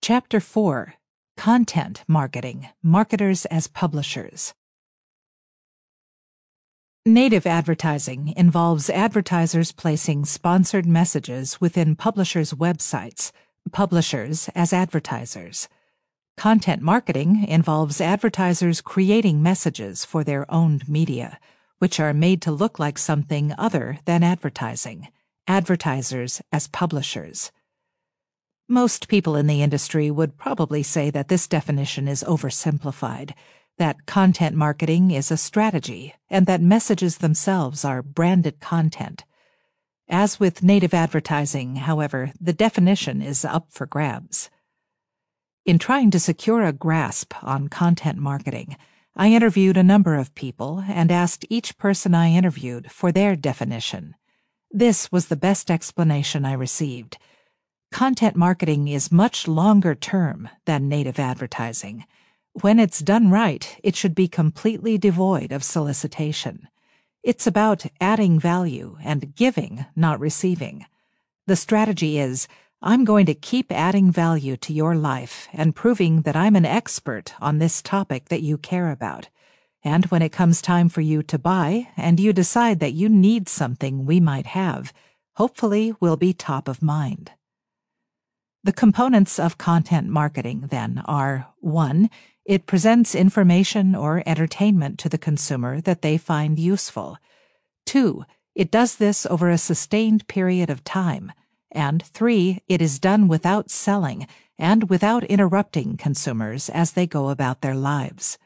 Chapter 4: Content Marketing, Marketers as Publishers. Native advertising involves advertisers placing sponsored messages within publishers' websites, publishers as advertisers. Content marketing involves advertisers creating messages for their owned media, which are made to look like something other than advertising, advertisers as publishers. Most people in the industry would probably say that this definition is oversimplified, that content marketing is a strategy, and that messages themselves are branded content. As with native advertising, however, the definition is up for grabs. In trying to secure a grasp on content marketing, I interviewed a number of people and asked each person I interviewed for their definition. This was the best explanation I received. Content marketing is much longer term than native advertising. When it's done right, it should be completely devoid of solicitation. It's about adding value and giving, not receiving. The strategy is, I'm going to keep adding value to your life and proving that I'm an expert on this topic that you care about. And when it comes time for you to buy and you decide that you need something we might have, hopefully we'll be top of mind. The components of content marketing, then, are 1. It presents information or entertainment to the consumer that they find useful. 2. It does this over a sustained period of time. And 3. It is done without selling and without interrupting consumers as they go about their lives.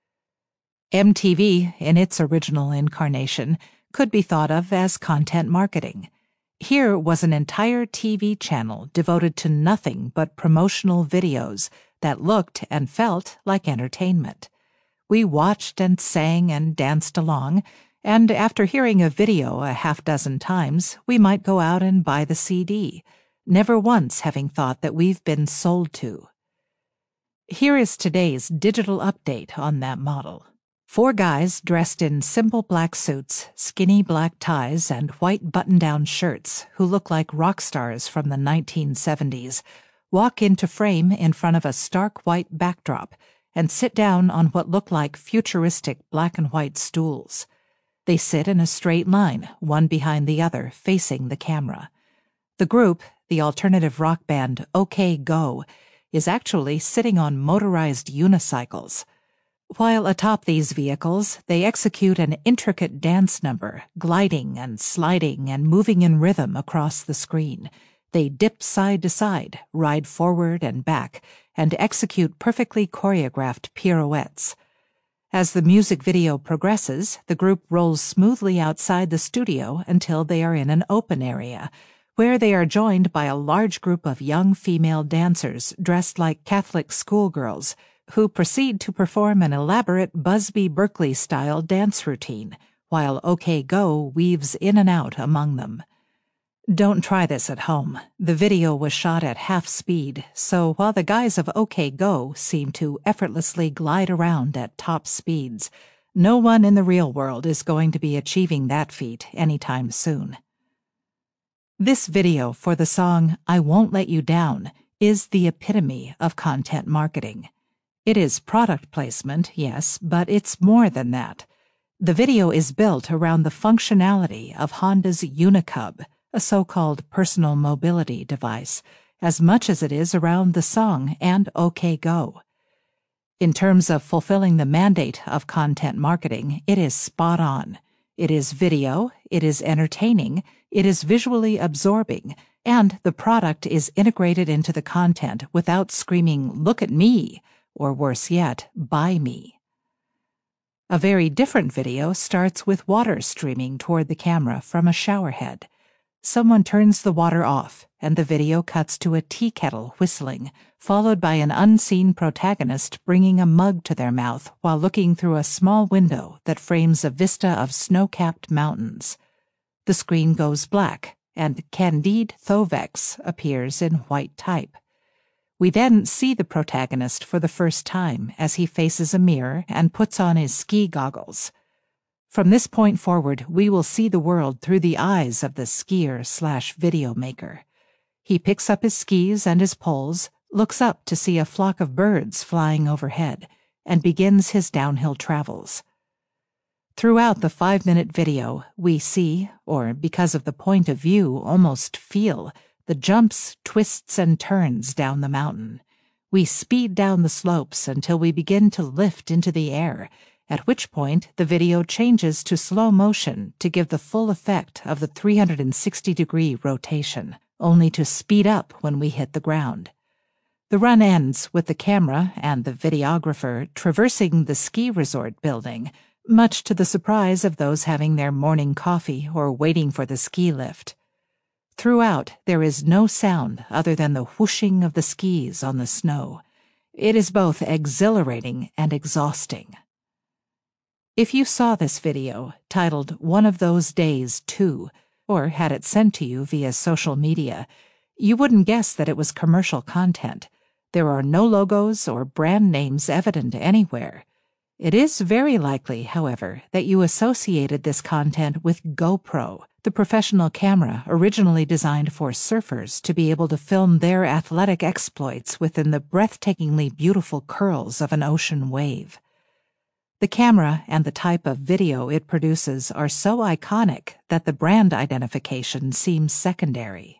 MTV, in its original incarnation, could be thought of as content marketing. Here was an entire TV channel devoted to nothing but promotional videos that looked and felt like entertainment. We watched and sang and danced along, and after hearing a video a half-dozen times, we might go out and buy the CD, never once having thought that we've been sold to. Here is today's digital update on that model. 4 guys dressed in simple black suits, skinny black ties, and white button-down shirts who look like rock stars from the 1970s walk into frame in front of a stark white backdrop and sit down on what look like futuristic black and white stools. They sit in a straight line, one behind the other, facing the camera. The group, the alternative rock band OK Go, is actually sitting on motorized unicycles. While atop these vehicles, they execute an intricate dance number, gliding and sliding and moving in rhythm across the screen. They dip side to side, ride forward and back, and execute perfectly choreographed pirouettes. As the music video progresses, the group rolls smoothly outside the studio until they are in an open area, where they are joined by a large group of young female dancers dressed like Catholic schoolgirls, who proceed to perform an elaborate Busby Berkeley-style dance routine, while OK Go weaves in and out among them. Don't try this at home. The video was shot at half speed, so while the guys of OK Go seem to effortlessly glide around at top speeds, no one in the real world is going to be achieving that feat anytime soon. This video for the song I Won't Let You Down is the epitome of content marketing. It is product placement, yes, but it's more than that. The video is built around the functionality of Honda's Unicub, a so-called personal mobility device, as much as it is around the song and OK Go. In terms of fulfilling the mandate of content marketing, it is spot on. It is video, it is entertaining, it is visually absorbing, and the product is integrated into the content without screaming, "Look at me!" or worse yet, "Buy me." A very different video starts with water streaming toward the camera from a shower head. Someone turns the water off, and the video cuts to a tea kettle whistling, followed by an unseen protagonist bringing a mug to their mouth while looking through a small window that frames a vista of snow-capped mountains. The screen goes black, and Candide Thovex appears in white type. We then see the protagonist for the first time as he faces a mirror and puts on his ski goggles. From this point forward, we will see the world through the eyes of the skier/video maker. He picks up his skis and his poles, looks up to see a flock of birds flying overhead, and begins his downhill travels. Throughout the 5-minute video, we see, or because of the point of view, almost feel, the jumps, twists, and turns down the mountain. We speed down the slopes until we begin to lift into the air, at which point the video changes to slow motion to give the full effect of the 360-degree rotation, only to speed up when we hit the ground. The run ends with the camera and the videographer traversing the ski resort building, much to the surprise of those having their morning coffee or waiting for the ski lift. Throughout, there is no sound other than the whooshing of the skis on the snow. It is both exhilarating and exhausting. If you saw this video, titled "One of Those Days, Too," or had it sent to you via social media, you wouldn't guess that it was commercial content. There are no logos or brand names evident anywhere. It is very likely, however, that you associated this content with GoPro, the professional camera originally designed for surfers to be able to film their athletic exploits within the breathtakingly beautiful curls of an ocean wave. The camera and the type of video it produces are so iconic that the brand identification seems secondary.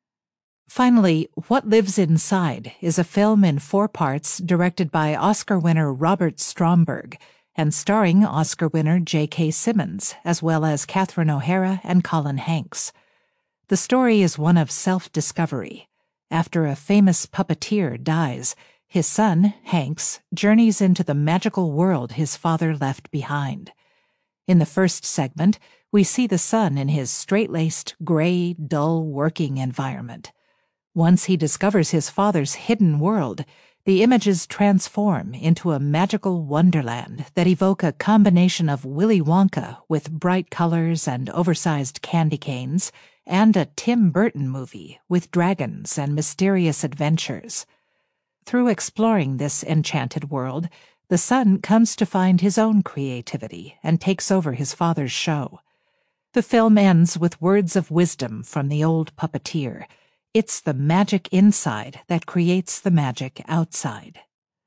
Finally, What Lives Inside is a film in 4 parts directed by Oscar winner Robert Stromberg and starring Oscar winner J.K. Simmons, as well as Catherine O'Hara and Colin Hanks. The story is one of self-discovery. After a famous puppeteer dies, his son, Hanks, journeys into the magical world his father left behind. In the first segment, we see the son in his straight-laced, gray, dull working environment. Once he discovers his father's hidden world, the images transform into a magical wonderland that evoke a combination of Willy Wonka with bright colors and oversized candy canes, and a Tim Burton movie with dragons and mysterious adventures. Through exploring this enchanted world, the son comes to find his own creativity and takes over his father's show. The film ends with words of wisdom from the old puppeteer. It's the magic inside that creates the magic outside.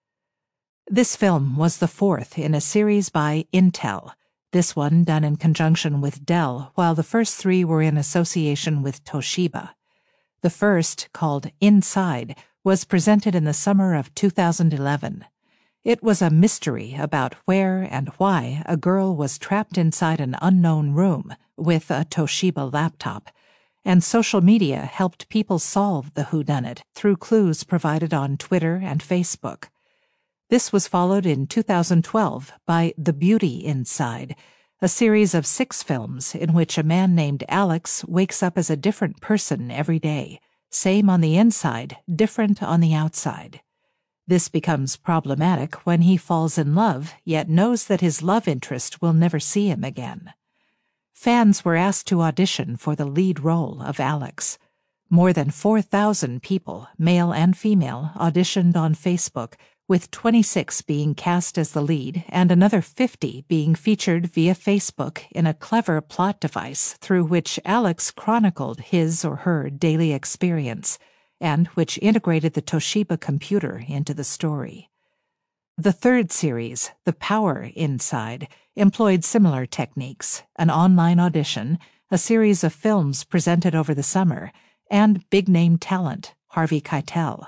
This film was the 4th in a series by Intel, this one done in conjunction with Dell, while the first 3 were in association with Toshiba. The first, called Inside, was presented in the summer of 2011. It was a mystery about where and why a girl was trapped inside an unknown room with a Toshiba laptop, and social media helped people solve the whodunit through clues provided on Twitter and Facebook. This was followed in 2012 by The Beauty Inside, a series of 6 films in which a man named Alex wakes up as a different person every day, same on the inside, different on the outside. This becomes problematic when he falls in love, yet knows that his love interest will never see him again. Fans were asked to audition for the lead role of Alex. More than 4,000 people, male and female, auditioned on Facebook, with 26 being cast as the lead and another 50 being featured via Facebook in a clever plot device through which Alex chronicled his or her daily experience, and which integrated the Toshiba computer into the story. The third series, The Power Inside, employed similar techniques, an online audition, a series of films presented over the summer, and big-name talent, Harvey Keitel.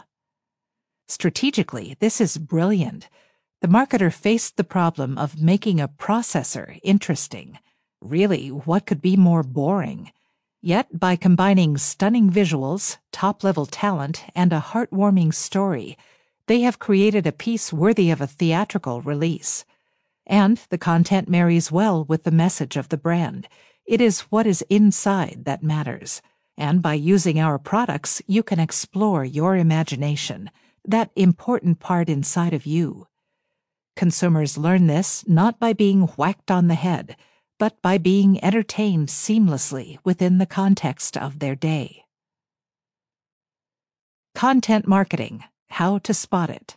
Strategically, this is brilliant. The marketer faced the problem of making a processor interesting. Really, what could be more boring? Yet, by combining stunning visuals, top-level talent, and a heartwarming story, they have created a piece worthy of a theatrical release. And the content marries well with the message of the brand. It is what is inside that matters. And by using our products, you can explore your imagination, that important part inside of you. Consumers learn this not by being whacked on the head, but by being entertained seamlessly within the context of their day. Content marketing. How to spot it.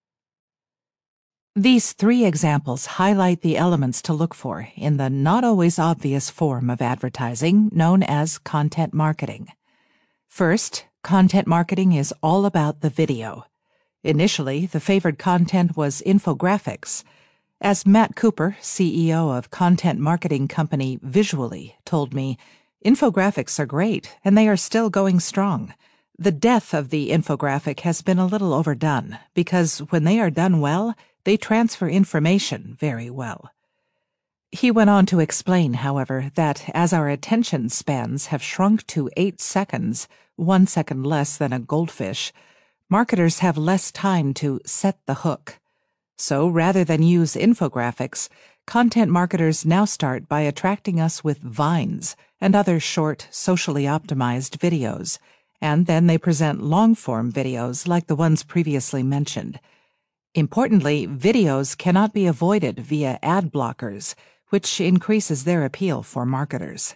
These 3 examples highlight the elements to look for in the not always obvious form of advertising known as content marketing. First, content marketing is all about the video. Initially, the favored content was infographics. As Matt Cooper, CEO of content marketing company Visually, told me, infographics are great, and they are still going strong. The death of the infographic has been a little overdone, because when they are done well, they transfer information very well. He went on to explain, however, that as our attention spans have shrunk to 8 seconds, 1 second less than a goldfish, marketers have less time to set the hook. So rather than use infographics, content marketers now start by attracting us with vines and other short, socially optimized videos, and then they present long-form videos like the ones previously mentioned. Importantly, videos cannot be avoided via ad blockers, which increases their appeal for marketers.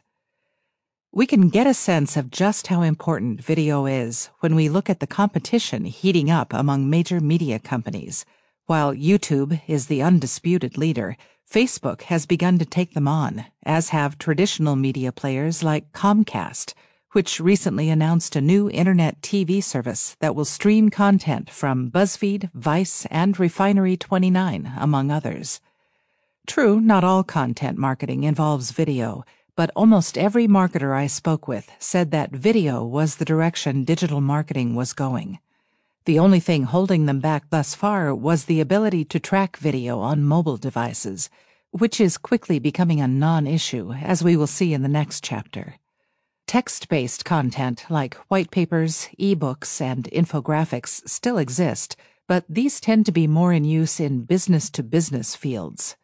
We can get a sense of just how important video is when we look at the competition heating up among major media companies. While YouTube is the undisputed leader, Facebook has begun to take them on, as have traditional media players like Comcast, which recently announced a new internet TV service that will stream content from BuzzFeed, Vice, and Refinery29, among others. True, not all content marketing involves video, but almost every marketer I spoke with said that video was the direction digital marketing was going. The only thing holding them back thus far was the ability to track video on mobile devices, which is quickly becoming a non-issue, as we will see in the next chapter. Text-based content like white papers, e-books, and infographics still exist, but these tend to be more in use in business-to-business fields.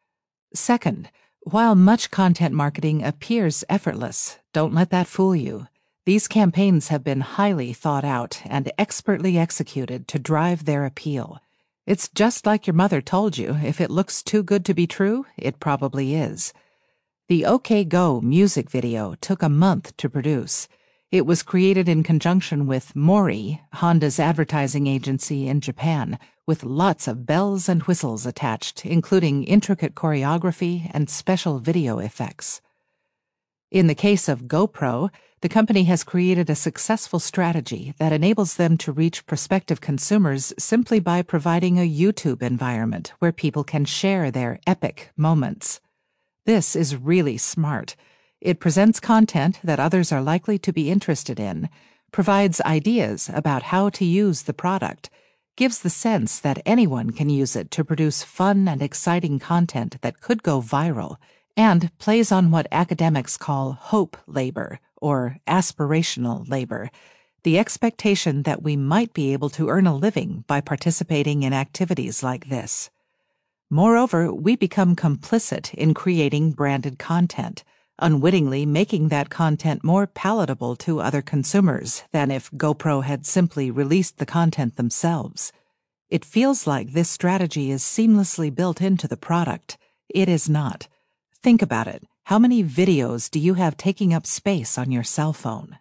Second, while much content marketing appears effortless, don't let that fool you. These campaigns have been highly thought out and expertly executed to drive their appeal. It's just like your mother told you, if it looks too good to be true, it probably is. The OK Go music video took a month to produce. It was created in conjunction with Mori, Honda's advertising agency in Japan, with lots of bells and whistles attached, including intricate choreography and special video effects. In the case of GoPro, the company has created a successful strategy that enables them to reach prospective consumers simply by providing a YouTube environment where people can share their epic moments. This is really smart. It presents content that others are likely to be interested in, provides ideas about how to use the product, gives the sense that anyone can use it to produce fun and exciting content that could go viral, and plays on what academics call hope labor, or aspirational labor, the expectation that we might be able to earn a living by participating in activities like this. Moreover, we become complicit in creating branded content, unwittingly making that content more palatable to other consumers than if GoPro had simply released the content themselves. It feels like this strategy is seamlessly built into the product. It is not. Think about it. How many videos do you have taking up space on your cell phone?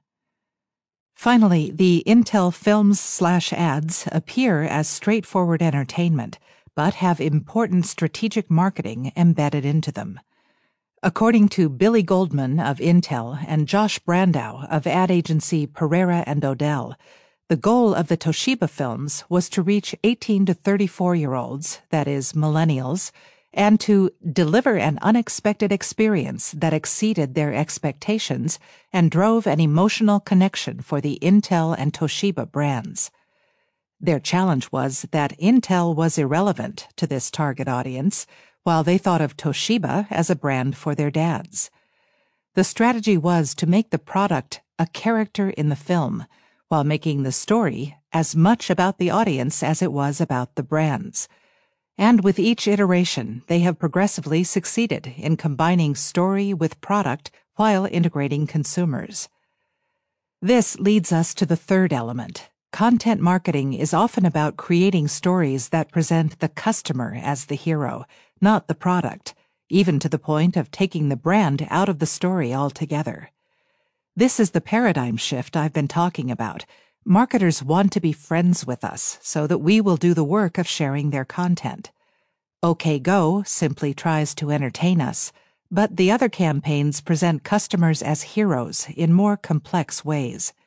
Finally, the Intel films/ads appear as straightforward entertainment, but have important strategic marketing embedded into them. According to Billy Goldman of Intel and Josh Brandow of ad agency Pereira & Odell, the goal of the Toshiba films was to reach 18 to 34-year-olds, that is, millennials, and to deliver an unexpected experience that exceeded their expectations and drove an emotional connection for the Intel and Toshiba brands. Their challenge was that Intel was irrelevant to this target audience, while they thought of Toshiba as a brand for their dads. The strategy was to make the product a character in the film, while making the story as much about the audience as it was about the brands. And with each iteration, they have progressively succeeded in combining story with product while integrating consumers. This leads us to the third element. Content marketing is often about creating stories that present the customer as the hero, not the product, even to the point of taking the brand out of the story altogether. This is the paradigm shift I've been talking about. Marketers want to be friends with us so that we will do the work of sharing their content. OK Go simply tries to entertain us, but the other campaigns present customers as heroes in more complex ways.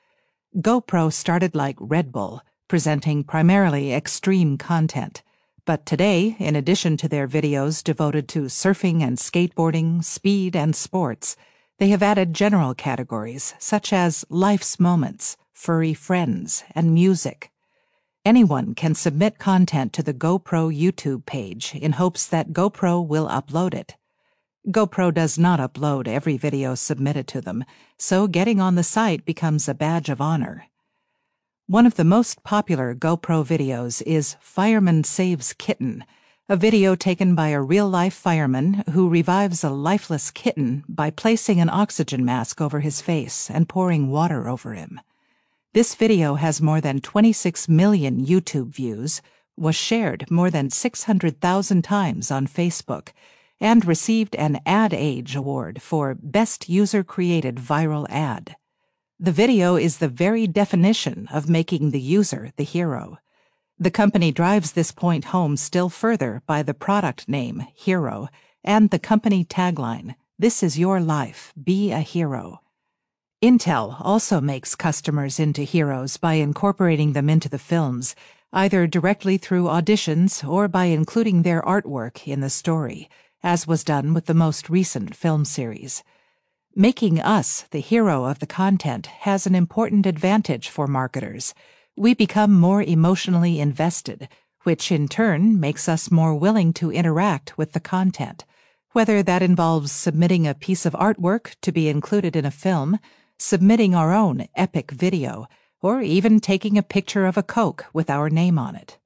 GoPro started like Red Bull, presenting primarily extreme content. But today, in addition to their videos devoted to surfing and skateboarding, speed and sports, they have added general categories such as life's moments, furry friends, and music. Anyone can submit content to the GoPro YouTube page in hopes that GoPro will upload it. GoPro does not upload every video submitted to them, so getting on the site becomes a badge of honor. One of the most popular GoPro videos is Fireman Saves Kitten, a video taken by a real-life fireman who revives a lifeless kitten by placing an oxygen mask over his face and pouring water over him. This video has more than 26 million YouTube views, was shared more than 600,000 times on Facebook, and received an Ad Age Award for Best User-Created Viral Ad. The video is the very definition of making the user the hero. The company drives this point home still further by the product name, Hero, and the company tagline, "This is your life, be a hero." Intel also makes customers into heroes by incorporating them into the films, either directly through auditions or by including their artwork in the story, as was done with the most recent film series. Making us the hero of the content has an important advantage for marketers. We become more emotionally invested, which in turn makes us more willing to interact with the content, whether that involves submitting a piece of artwork to be included in a film, submitting our own epic video, or even taking a picture of a Coke with our name on it.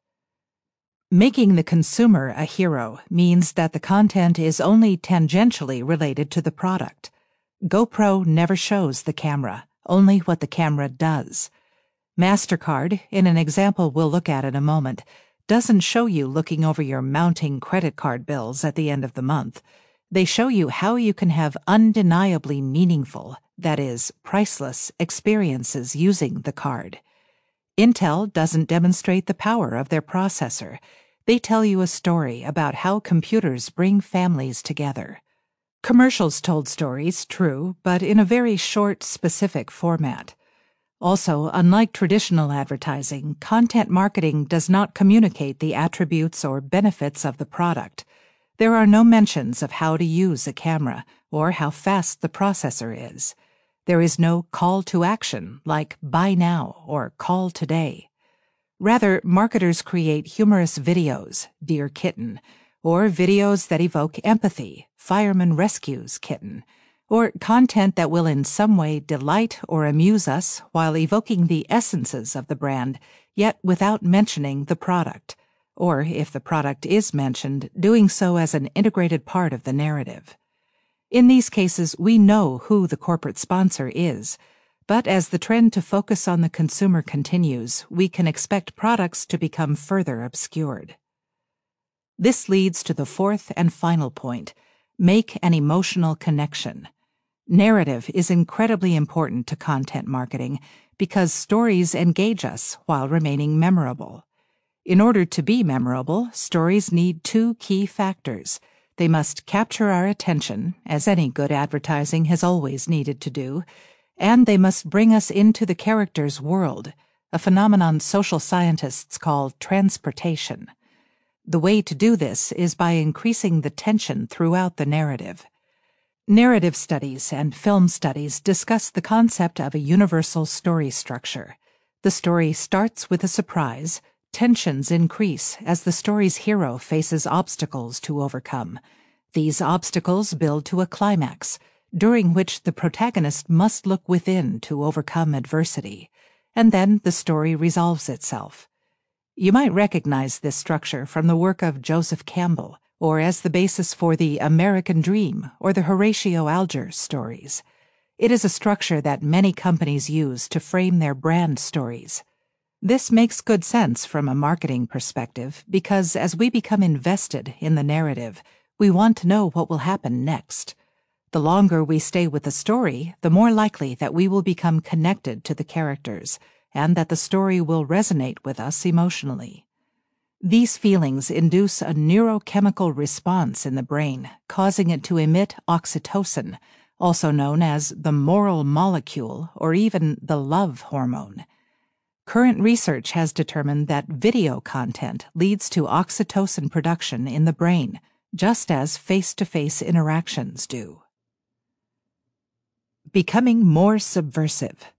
Making the consumer a hero means that the content is only tangentially related to the product. GoPro never shows the camera, only what the camera does. MasterCard, in an example we'll look at in a moment, doesn't show you looking over your mounting credit card bills at the end of the month. They show you how you can have undeniably meaningful, that is, priceless, experiences using the card. Intel doesn't demonstrate the power of their processor. They tell you a story about how computers bring families together. Commercials told stories, true, but in a very short, specific format. Also, unlike traditional advertising, content marketing does not communicate the attributes or benefits of the product. There are no mentions of how to use a camera or how fast the processor is. There is no call to action like buy now or call today. Rather, marketers create humorous videos, Dear Kitten, or videos that evoke empathy, Fireman Rescues Kitten, or content that will in some way delight or amuse us while evoking the essences of the brand, yet without mentioning the product, or if the product is mentioned, doing so as an integrated part of the narrative. In these cases, we know who the corporate sponsor is, but as the trend to focus on the consumer continues, we can expect products to become further obscured. This leads to the fourth and final point: make an emotional connection. Narrative is incredibly important to content marketing because stories engage us while remaining memorable. In order to be memorable, stories need two key factors. They must capture our attention, as any good advertising has always needed to do, and they must bring us into the character's world, a phenomenon social scientists call transportation. The way to do this is by increasing the tension throughout the narrative. Narrative studies and film studies discuss the concept of a universal story structure. The story starts with a surprise. Tensions increase as the story's hero faces obstacles to overcome. These obstacles build to a climax, during which the protagonist must look within to overcome adversity, and then the story resolves itself. You might recognize this structure from the work of Joseph Campbell, or as the basis for the American Dream or the Horatio Alger stories. It is a structure that many companies use to frame their brand stories. This makes good sense from a marketing perspective because as we become invested in the narrative, we want to know what will happen next. The longer we stay with the story, the more likely that we will become connected to the characters and that the story will resonate with us emotionally. These feelings induce a neurochemical response in the brain, causing it to emit oxytocin, also known as the moral molecule or even the love hormone. Current research has determined that video content leads to oxytocin production in the brain, just as face-to-face interactions do. Becoming more subversive.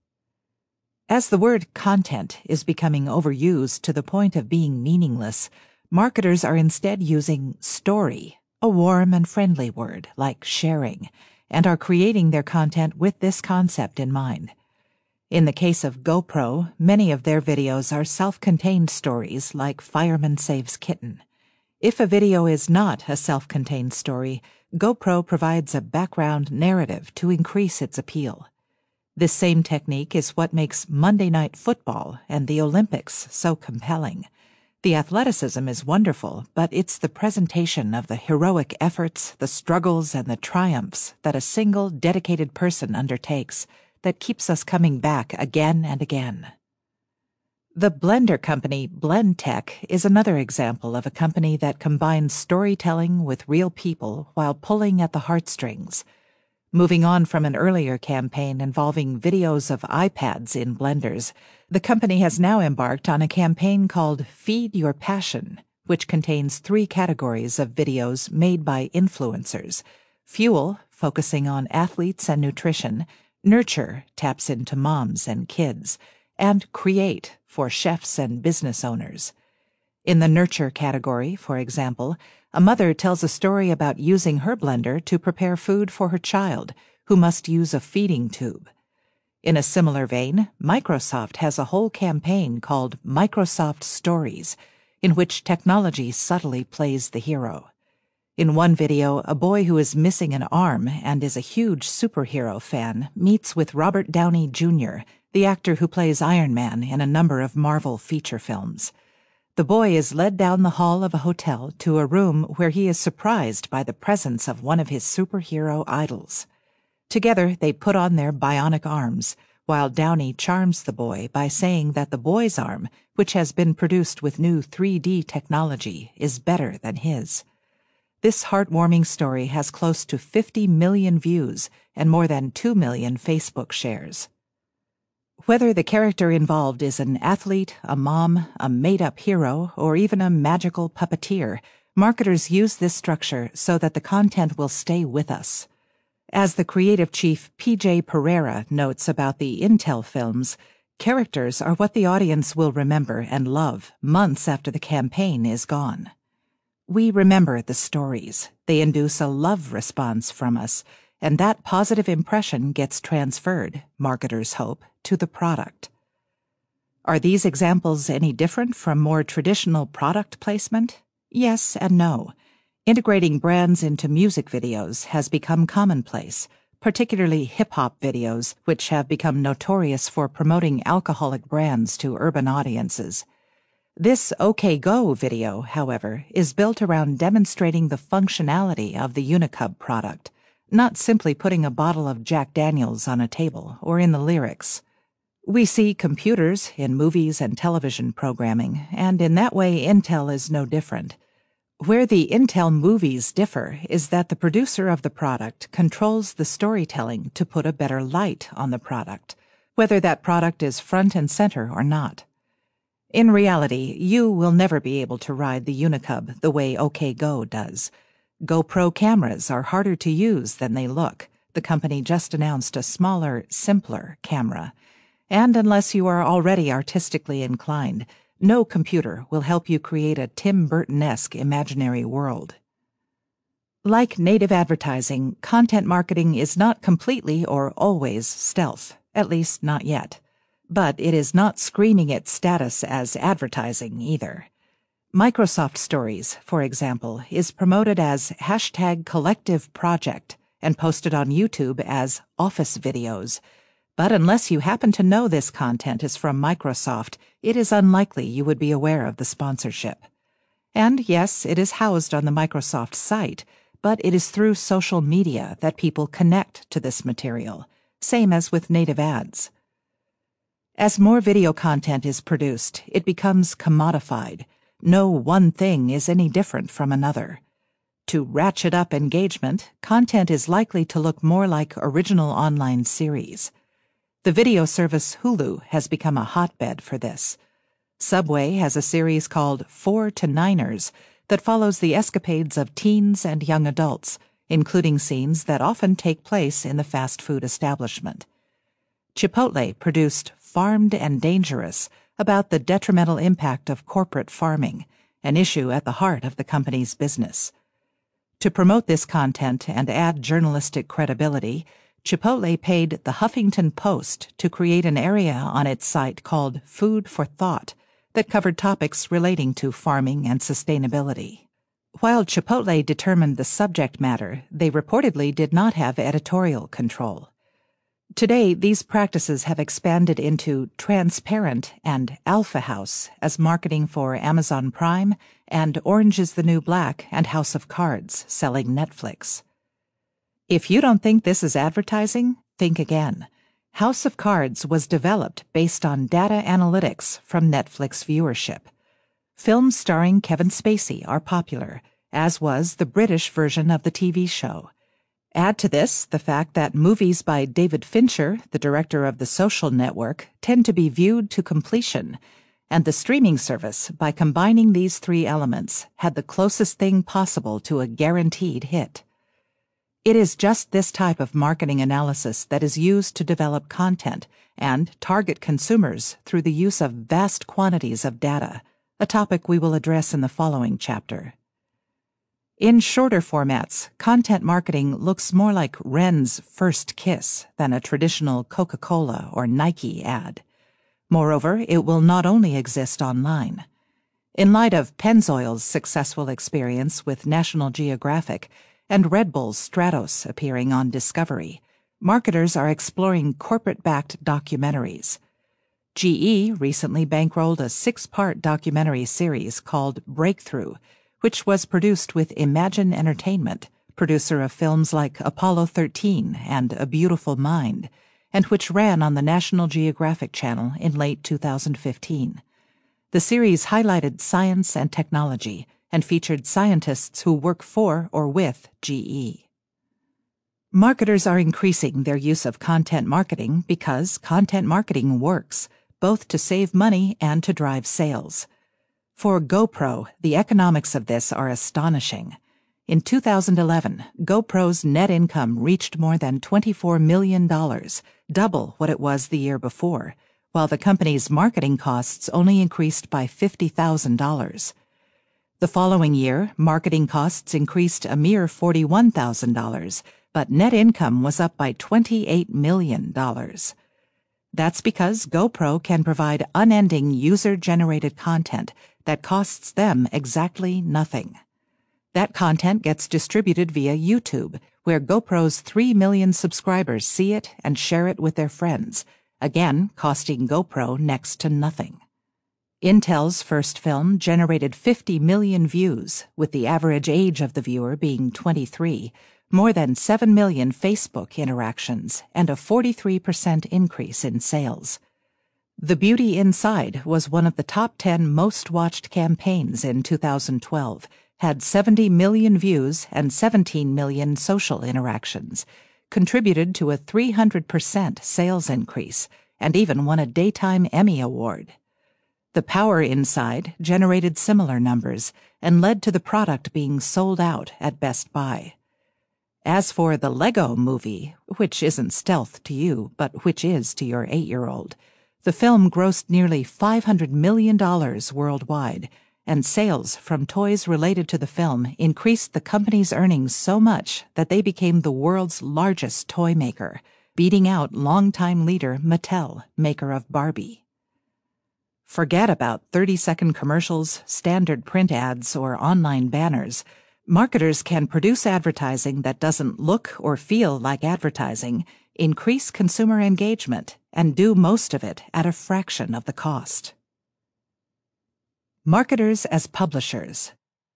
As the word content is becoming overused to the point of being meaningless, marketers are instead using story, a warm and friendly word like sharing, and are creating their content with this concept in mind. In the case of GoPro, many of their videos are self-contained stories like Fireman Saves Kitten. If a video is not a self-contained story, GoPro provides a background narrative to increase its appeal. This same technique is what makes Monday Night Football and the Olympics so compelling. The athleticism is wonderful, but it's the presentation of the heroic efforts, the struggles, and the triumphs that a single dedicated person undertakes that keeps us coming back again and again. The blender company Blendtec is another example of a company that combines storytelling with real people while pulling at the heartstrings. Moving on from an earlier campaign involving videos of iPads in blenders, the company has now embarked on a campaign called Feed Your Passion, which contains 3 categories of videos made by influencers: Fuel, focusing on athletes and nutrition; Nurture, taps into moms and kids; and Create, for chefs and business owners. In the Nurture category, for example, a mother tells a story about using her blender to prepare food for her child, who must use a feeding tube. In a similar vein, Microsoft has a whole campaign called Microsoft Stories, in which technology subtly plays the hero. In one video, a boy who is missing an arm and is a huge superhero fan meets with Robert Downey Jr., the actor who plays Iron Man in a number of Marvel feature films. The boy is led down the hall of a hotel to a room where he is surprised by the presence of one of his superhero idols. Together, they put on their bionic arms, while Downey charms the boy by saying that the boy's arm, which has been produced with new 3D technology, is better than his. This heartwarming story has close to 50 million views and more than 2 million Facebook shares. Whether the character involved is an athlete, a mom, a made-up hero, or even a magical puppeteer, marketers use this structure so that the content will stay with us. As the creative chief P.J. Pereira notes about the Intel films, characters are what the audience will remember and love months after the campaign is gone. We remember the stories. They induce a love response from us, and that positive impression gets transferred, marketers hope, to the product. Are these examples any different from more traditional product placement? Yes and no. Integrating brands into music videos has become commonplace, particularly hip-hop videos, which have become notorious for promoting alcoholic brands to urban audiences. This OK Go video, however, is built around demonstrating the functionality of the Unicub product, not simply putting a bottle of Jack Daniels on a table or in the lyrics. We see computers in movies and television programming, and in that way Intel is no different. Where the Intel movies differ is that the producer of the product controls the storytelling to put a better light on the product, whether that product is front and center or not. In reality, you will never be able to ride the Unicub the way OK Go does. GoPro cameras are harder to use than they look. The company just announced a smaller, simpler camera. And unless you are already artistically inclined, no computer will help you create a Tim Burton-esque imaginary world. Like native advertising, content marketing is not completely or always stealth, at least not yet. But it is not screaming its status as advertising either. Microsoft Stories, for example, is promoted as #CollectiveProject and posted on YouTube as Office Videos. But unless you happen to know this content is from Microsoft, it is unlikely you would be aware of the sponsorship. And yes, it is housed on the Microsoft site, but it is through social media that people connect to this material, same as with native ads. As more video content is produced, it becomes commodified. No one thing is any different from another. To ratchet up engagement, content is likely to look more like original online series. The video service Hulu has become a hotbed for this. Subway has a series called 4 to 9ers that follows the escapades of teens and young adults, including scenes that often take place in the fast food establishment. Chipotle produced Farmed and Dangerous, about the detrimental impact of corporate farming, an issue at the heart of the company's business. To promote this content and add journalistic credibility, Chipotle paid the Huffington Post to create an area on its site called Food for Thought that covered topics relating to farming and sustainability. While Chipotle determined the subject matter, they reportedly did not have editorial control. Today, these practices have expanded into Transparent and Alpha House as marketing for Amazon Prime and Orange is the New Black and House of Cards selling Netflix. If you don't think this is advertising, think again. House of Cards was developed based on data analytics from Netflix viewership. Films starring Kevin Spacey are popular, as was the British version of the TV show. Add to this the fact that movies by David Fincher, the director of The Social Network, tend to be viewed to completion, and the streaming service, by combining these three elements, had the closest thing possible to a guaranteed hit. It is just this type of marketing analysis that is used to develop content and target consumers through the use of vast quantities of data, a topic we will address in the following chapter. In shorter formats, content marketing looks more like Ren's first kiss than a traditional Coca-Cola or Nike ad. Moreover, it will not only exist online. In light of Pennzoil's successful experience with National Geographic and Red Bull's Stratos appearing on Discovery, marketers are exploring corporate-backed documentaries. GE recently bankrolled a 6-part documentary series called Breakthrough, which was produced with Imagine Entertainment, producer of films like Apollo 13 and A Beautiful Mind, and which ran on the National Geographic Channel in late 2015. The series highlighted science and technology and featured scientists who work for or with GE. Marketers are increasing their use of content marketing because content marketing works, both to save money and to drive sales. For GoPro, the economics of this are astonishing. In 2011, GoPro's net income reached more than $24 million, double what it was the year before, while the company's marketing costs only increased by $50,000. The following year, marketing costs increased a mere $41,000, but net income was up by $28 million. That's because GoPro can provide unending user-generated content that costs them exactly nothing. That content gets distributed via YouTube, where GoPro's 3 million subscribers see it and share it with their friends, again costing GoPro next to nothing. Intel's first film generated 50 million views, with the average age of the viewer being 23, more than 7 million Facebook interactions, and a 43% increase in sales. The Beauty Inside was one of the top 10 most-watched campaigns in 2012, had 70 million views and 17 million social interactions, contributed to a 300% sales increase, and even won a Daytime Emmy Award. The Power Inside generated similar numbers and led to the product being sold out at Best Buy. As for the Lego Movie, which isn't stealth to you, but which is to your 8-year-old, the film grossed nearly $500 million worldwide, and sales from toys related to the film increased the company's earnings so much that they became the world's largest toy maker, beating out longtime leader Mattel, maker of Barbie. Forget about 30-second commercials, standard print ads, or online banners. Marketers can produce advertising that doesn't look or feel like advertising, increase consumer engagement, and do most of it at a fraction of the cost. Marketers as publishers.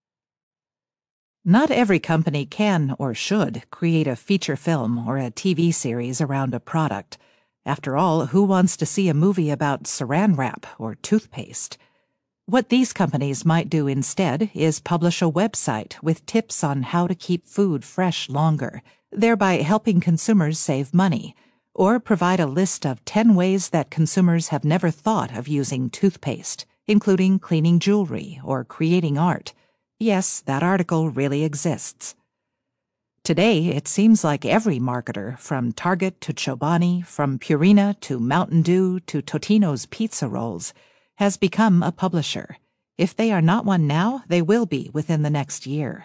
Not every company can or should create a feature film or a TV series around a product. After all, who wants to see a movie about Saran wrap or toothpaste? What these companies might do instead is publish a website with tips on how to keep food fresh longer, thereby helping consumers save money, or provide a list of 10 ways that consumers have never thought of using toothpaste, including cleaning jewelry or creating art. Yes, that article really exists. Today, it seems like every marketer, from Target to Chobani, from Purina to Mountain Dew to Totino's pizza rolls, has become a publisher. If they are not one now, they will be within the next year.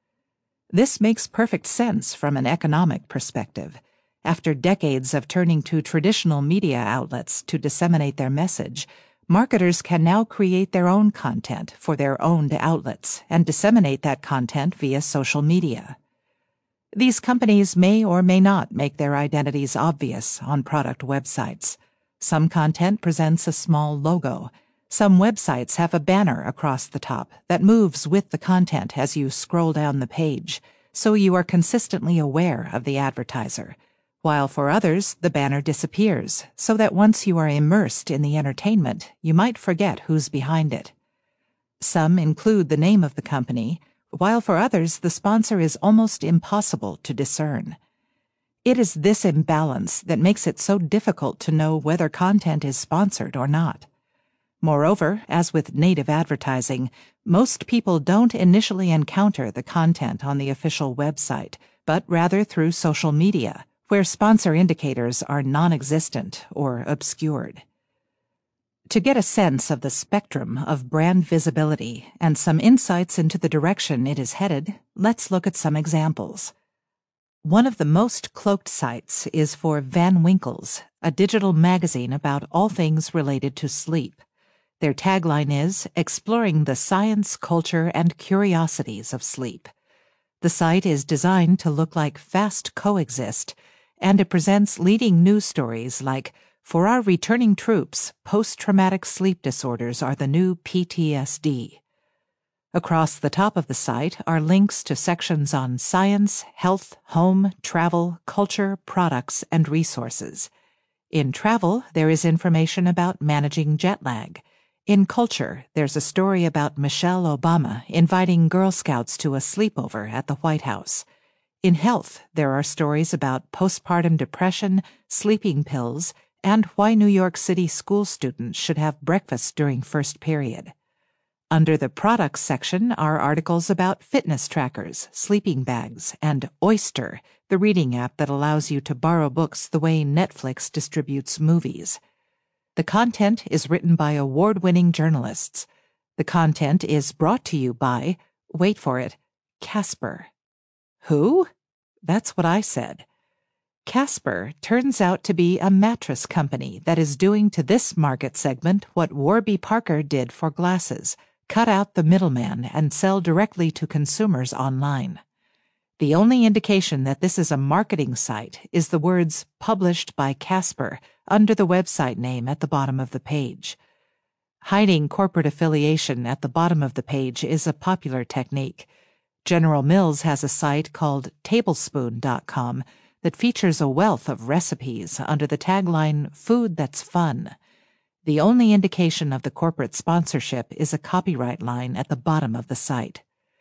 This makes perfect sense from an economic perspective. After decades of turning to traditional media outlets to disseminate their message, marketers can now create their own content for their owned outlets and disseminate that content via social media. These companies may or may not make their identities obvious on product websites. Some content presents a small logo. Some websites have a banner across the top that moves with the content as you scroll down the page, so you are consistently aware of the advertiser, while for others the banner disappears, so that once you are immersed in the entertainment, you might forget who's behind it. Some include the name of the company, while for others the sponsor is almost impossible to discern. It is this imbalance that makes it so difficult to know whether content is sponsored or not. Moreover, as with native advertising, most people don't initially encounter the content on the official website, but rather through social media, where sponsor indicators are non-existent or obscured. To get a sense of the spectrum of brand visibility and some insights into the direction it is headed, let's look at some examples. One of the most cloaked sites is for Van Winkle's, a digital magazine about all things related to sleep. Their tagline is, "Exploring the science, culture, and curiosities of sleep." The site is designed to look like Fast Coexist, and it presents leading news stories like, "For our returning troops, post-traumatic sleep disorders are the new PTSD." Across the top of the site are links to sections on science, health, home, travel, culture, products, and resources. In travel, there is information about managing jet lag. In culture, there's a story about Michelle Obama inviting Girl Scouts to a sleepover at the White House. In health, there are stories about postpartum depression, sleeping pills, and why New York City school students should have breakfast during first period. Under the products section are articles about fitness trackers, sleeping bags, and Oyster, the reading app that allows you to borrow books the way Netflix distributes movies. The content is written by award-winning journalists. The content is brought to you by, wait for it, Casper. Who? That's what I said. Casper turns out to be a mattress company that is doing to this market segment what Warby Parker did for glasses: cut out the middleman and sell directly to consumers online. The only indication that this is a marketing site is the words "published by Casper" under the website name at the bottom of the page. Hiding corporate affiliation at the bottom of the page is a popular technique. General Mills has a site called Tablespoon.com that features a wealth of recipes under the tagline "Food That's Fun." The only indication of the corporate sponsorship is a copyright line at the bottom of the site.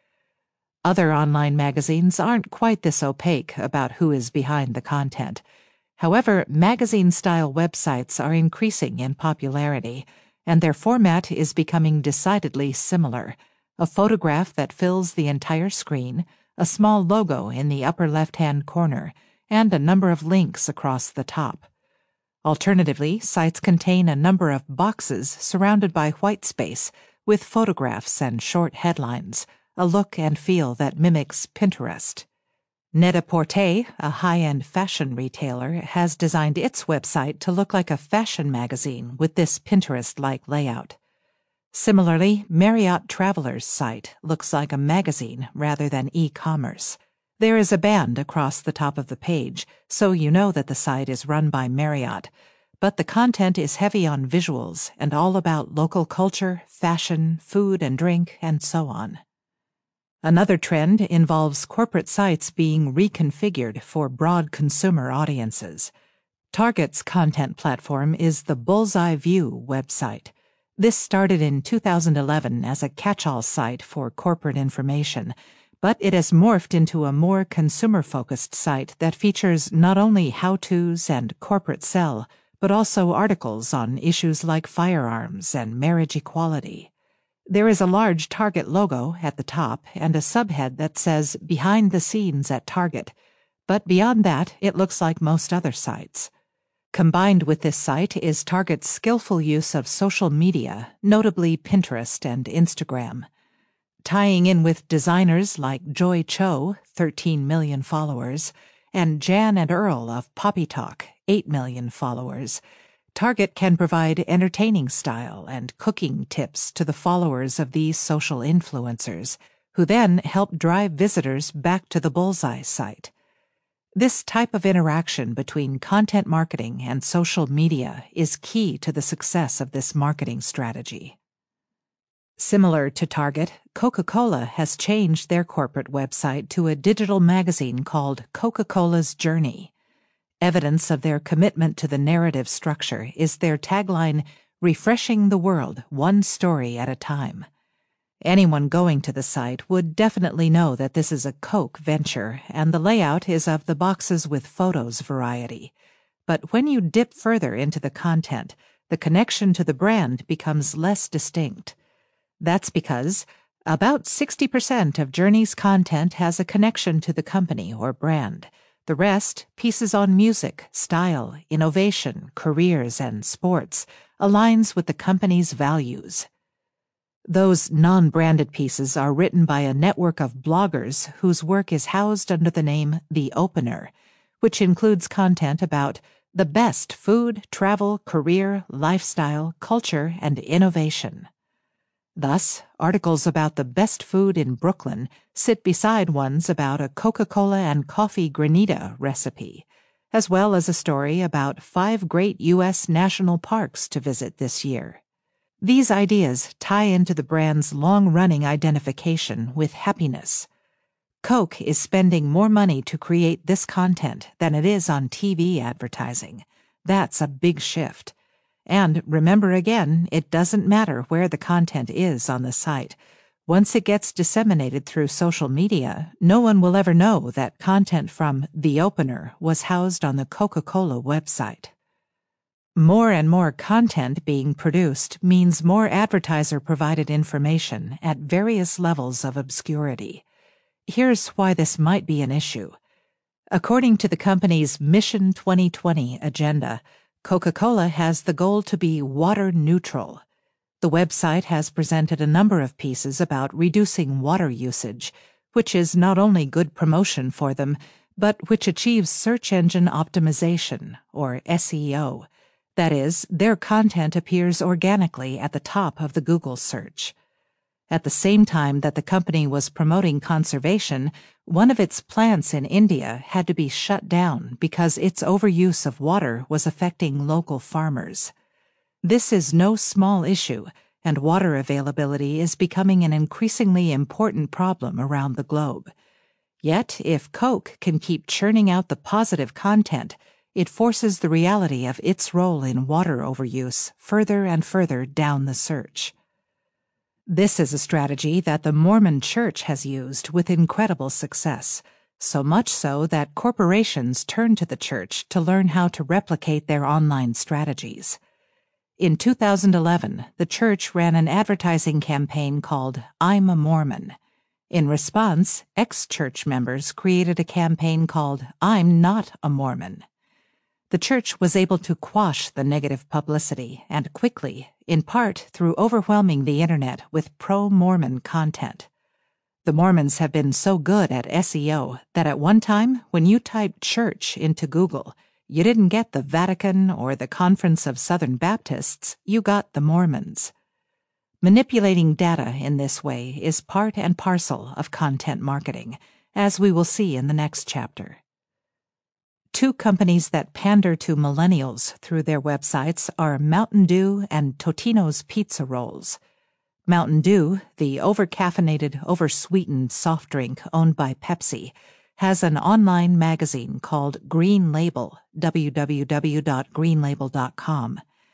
Other online magazines aren't quite this opaque about who is behind the content. However, magazine-style websites are increasing in popularity, and their format is becoming decidedly similar: a photograph that fills the entire screen, a small logo in the upper left-hand corner, and a number of links across the top. Alternatively, sites contain a number of boxes surrounded by white space with photographs and short headlines, a look and feel that mimics Pinterest. Net-a-Porter, a high-end fashion retailer, has designed its website to look like a fashion magazine with this Pinterest-like layout. Similarly, Marriott Traveler's site looks like a magazine rather than e-commerce. There is a band across the top of the page, so you know that the site is run by Marriott, but the content is heavy on visuals and all about local culture, fashion, food and drink, and so on. Another trend involves corporate sites being reconfigured for broad consumer audiences. Target's content platform is the Bullseye View website. This started in 2011 as a catch-all site for corporate information, but it has morphed into a more consumer-focused site that features not only how-tos and corporate sell, but also articles on issues like firearms and marriage equality. There is a large Target logo at the top and a subhead that says Behind the Scenes at Target, but beyond that, it looks like most other sites. Combined with this site is Target's skillful use of social media, notably Pinterest and Instagram. Tying in with designers like Joy Cho, 13 million followers, and Jan and Earl of Poppy Talk, 8 million followers, Target can provide entertaining style and cooking tips to the followers of these social influencers, who then help drive visitors back to the Bullseye site. This type of interaction between content marketing and social media is key to the success of this marketing strategy. Similar to Target, Coca-Cola has changed their corporate website to a digital magazine called Coca-Cola's Journey. Evidence of their commitment to the narrative structure is their tagline, "Refreshing the world, one story at a time." Anyone going to the site would definitely know that this is a Coke venture, and the layout is of the boxes with photos variety. But when you dip further into the content, the connection to the brand becomes less distinct. That's because about 60% of Journey's content has a connection to the company or brand. The rest, pieces on music, style, innovation, careers, and sports, aligns with the company's values. Those non-branded pieces are written by a network of bloggers whose work is housed under the name The Opener, which includes content about the best food, travel, career, lifestyle, culture, and innovation. Thus, articles about the best food in Brooklyn sit beside ones about a Coca-Cola and coffee granita recipe, as well as a story about 5 great U.S. national parks to visit this year. These ideas tie into the brand's long-running identification with happiness. Coke is spending more money to create this content than it is on TV advertising. That's a big shift. And remember again, it doesn't matter where the content is on the site. Once it gets disseminated through social media, no one will ever know that content from The Opener was housed on the Coca-Cola website. More and more content being produced means more advertiser-provided information at various levels of obscurity. Here's why this might be an issue. According to the company's Mission 2020 agenda, Coca-Cola has the goal to be water neutral. The website has presented a number of pieces about reducing water usage, which is not only good promotion for them, but which achieves search engine optimization, or SEO. That is, their content appears organically at the top of the Google search. At the same time that the company was promoting conservation, one of its plants in India had to be shut down because its overuse of water was affecting local farmers. This is no small issue, and water availability is becoming an increasingly important problem around the globe. Yet, if Coke can keep churning out the positive content, it forces the reality of its role in water overuse further and further down the search. This is a strategy that the Mormon Church has used with incredible success, so much so that corporations turn to the church to learn how to replicate their online strategies. In 2011, the church ran an advertising campaign called I'm a Mormon. In response, ex-church members created a campaign called I'm Not a Mormon. The church was able to quash the negative publicity, and quickly, in part through overwhelming the internet with pro-Mormon content. The Mormons have been so good at SEO that at one time, when you typed church into Google, you didn't get the Vatican or the Conference of Southern Baptists, you got the Mormons. Manipulating data in this way is part and parcel of content marketing, as we will see in the next chapter. 2 companies that pander to millennials through their websites are Mountain Dew and Totino's Pizza Rolls. Mountain Dew, the over-caffeinated, over-sweetened soft drink owned by Pepsi, has an online magazine called Green Label, www.greenlabel.com.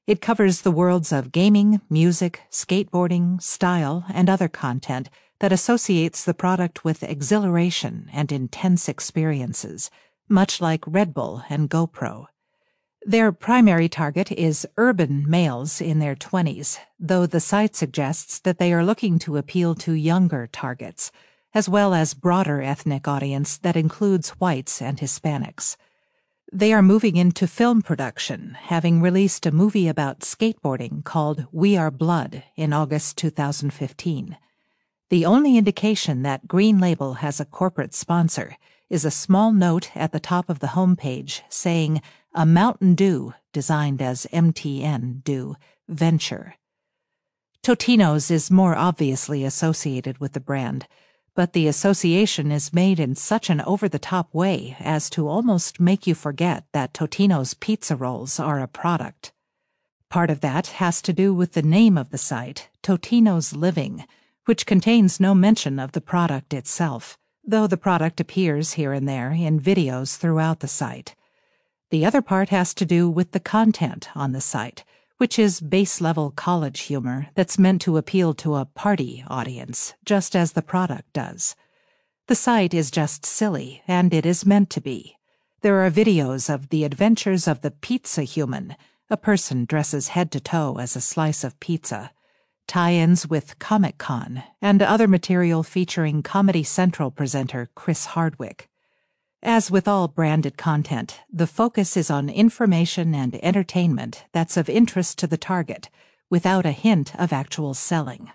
It covers the worlds of gaming, music, skateboarding, style, and other content that associates the product with exhilaration and intense experiences, much like Red Bull and GoPro. Their primary target is urban males in their 20s, though the site suggests that they are looking to appeal to younger targets, as well as broader ethnic audience that includes whites and Hispanics. They are moving into film production, having released a movie about skateboarding called We Are Blood in August 2015. The only indication that Green Label has a corporate sponsor is a small note at the top of the homepage saying a Mountain Dew, designed as MTN Dew, venture. Totino's is more obviously associated with the brand, but the association is made in such an over-the-top way as to almost make you forget that Totino's pizza rolls are a product. Part of that has to do with the name of the site, Totino's Living, which contains no mention of the product itself, though the product appears here and there in videos throughout the site. The other part has to do with the content on the site, which is base-level college humor that's meant to appeal to a party audience, just as the product does. The site is just silly, and it is meant to be. There are videos of the adventures of the pizza human, a person dresses head to toe as a slice of pizza, tie-ins with Comic-Con, and other material featuring Comedy Central presenter Chris Hardwick. As with all branded content, the focus is on information and entertainment that's of interest to the target, without a hint of actual selling.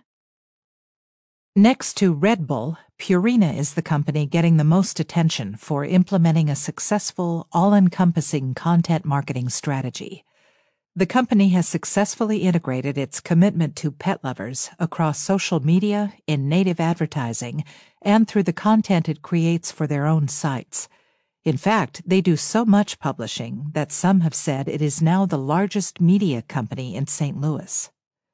Next to Red Bull, Purina is the company getting the most attention for implementing a successful, all-encompassing content marketing strategy. The company has successfully integrated its commitment to pet lovers across social media, in native advertising, and through the content it creates for their own sites. In fact, they do so much publishing that some have said it is now the largest media company in St. Louis.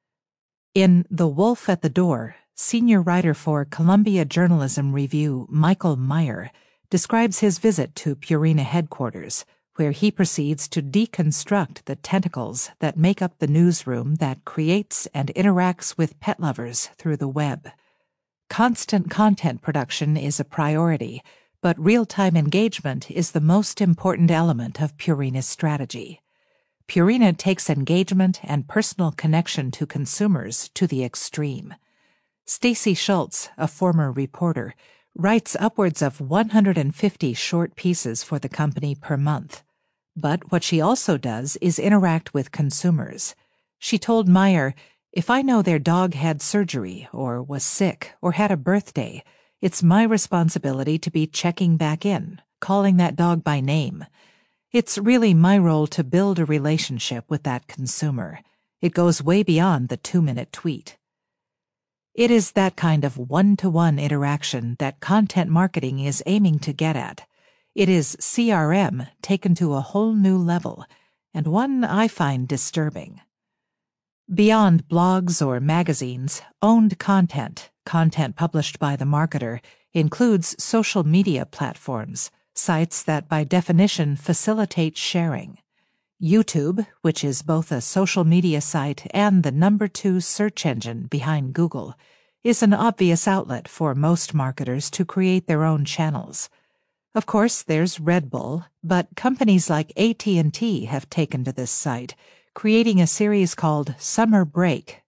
In The Wolf at the Door, senior writer for Columbia Journalism Review Michael Meyer describes his visit to Purina headquarters, where he proceeds to deconstruct the tentacles that make up the newsroom that creates and interacts with pet lovers through the web. Constant content production is a priority, but real-time engagement is the most important element of Purina's strategy. Purina takes engagement and personal connection to consumers to the extreme. Stacy Schultz, a former reporter, writes upwards of 150 short pieces for the company per month. But what she also does is interact with consumers. She told Meyer, "If I know their dog had surgery or was sick or had a birthday, it's my responsibility to be checking back in, calling that dog by name. It's really my role to build a relationship with that consumer. It goes way beyond the 2-minute tweet." It is that kind of one-to-one interaction that content marketing is aiming to get at. It is CRM taken to a whole new level, and one I find disturbing. Beyond blogs or magazines, owned content published by the marketer, includes social media platforms, sites that by definition facilitate sharing. YouTube, which is both a social media site and the number 2 search engine behind Google, is an obvious outlet for most marketers to create their own channels. Of course, there's Red Bull, but companies like AT&T have taken to this site, creating a series called Summer Break,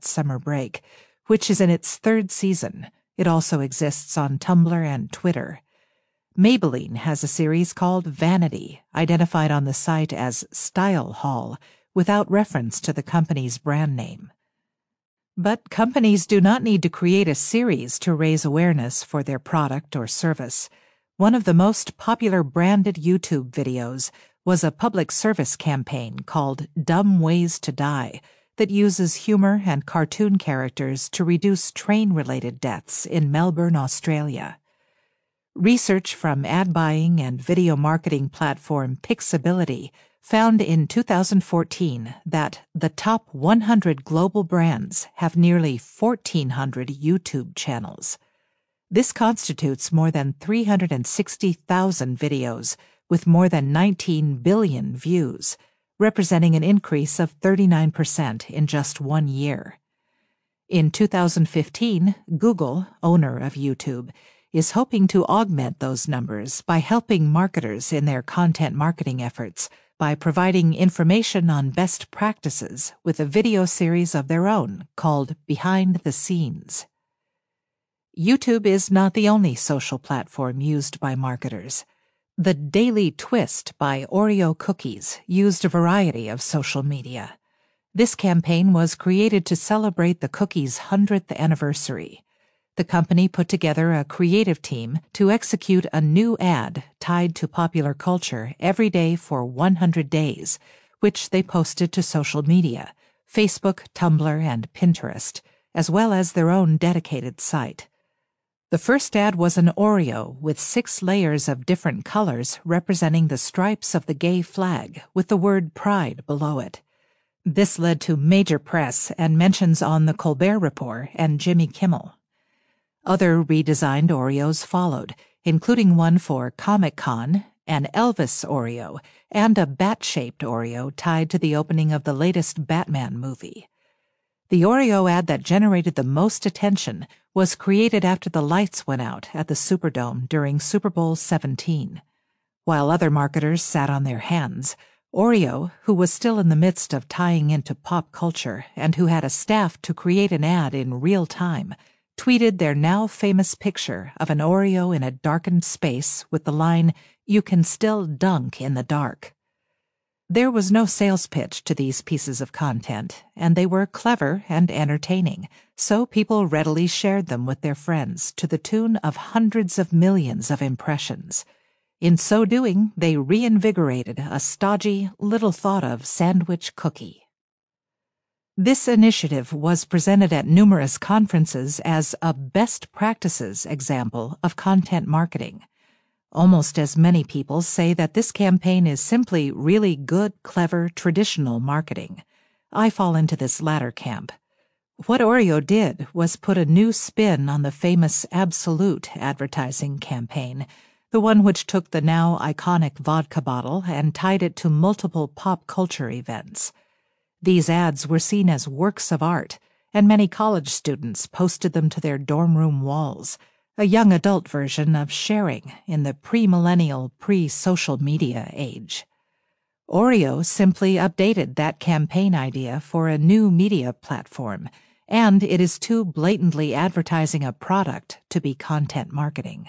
which is in its 3rd season. It also exists on Tumblr and Twitter. Maybelline has a series called Vanity, identified on the site as Style Hall, without reference to the company's brand name. But companies do not need to create a series to raise awareness for their product or service. One of the most popular branded YouTube videos was a public service campaign called Dumb Ways to Die that uses humor and cartoon characters to reduce train-related deaths in Melbourne, Australia. Research from ad buying and video marketing platform Pixability found in 2014 that the top 100 global brands have nearly 1,400 YouTube channels. This constitutes more than 360,000 videos with more than 19 billion views, representing an increase of 39% in just 1 year. In 2015, Google, owner of YouTube, is hoping to augment those numbers by helping marketers in their content marketing efforts by providing information on best practices with a video series of their own called Behind the Scenes. YouTube is not the only social platform used by marketers. The Daily Twist by Oreo Cookies used a variety of social media. This campaign was created to celebrate the cookie's 100th anniversary. The company put together a creative team to execute a new ad tied to popular culture every day for 100 days, which they posted to social media, Facebook, Tumblr, and Pinterest, as well as their own dedicated site. The first ad was an Oreo with 6 layers of different colors representing the stripes of the gay flag with the word Pride below it. This led to major press and mentions on The Colbert Report and Jimmy Kimmel. Other redesigned Oreos followed, including one for Comic-Con, an Elvis Oreo, and a bat-shaped Oreo tied to the opening of the latest Batman movie. The Oreo ad that generated the most attention was created after the lights went out at the Superdome during Super Bowl XVII. While other marketers sat on their hands, Oreo, who was still in the midst of tying into pop culture and who had a staff to create an ad in real time, tweeted their now famous picture of an Oreo in a darkened space with the line, "You can still dunk in the dark." There was no sales pitch to these pieces of content, and they were clever and entertaining, so people readily shared them with their friends to the tune of hundreds of millions of impressions. In so doing, they reinvigorated a stodgy, little-thought-of sandwich cookie. This initiative was presented at numerous conferences as a best practices example of content marketing. Almost as many people say that this campaign is simply really good, clever, traditional marketing. I fall into this latter camp. What Oreo did was put a new spin on the famous Absolute advertising campaign, the one which took the now iconic vodka bottle and tied it to multiple pop culture events. These ads were seen as works of art, and many college students posted them to their dorm room walls, a young adult version of sharing in the pre-millennial, pre-social media age. Oreo simply updated that campaign idea for a new media platform, and it is too blatantly advertising a product to be content marketing.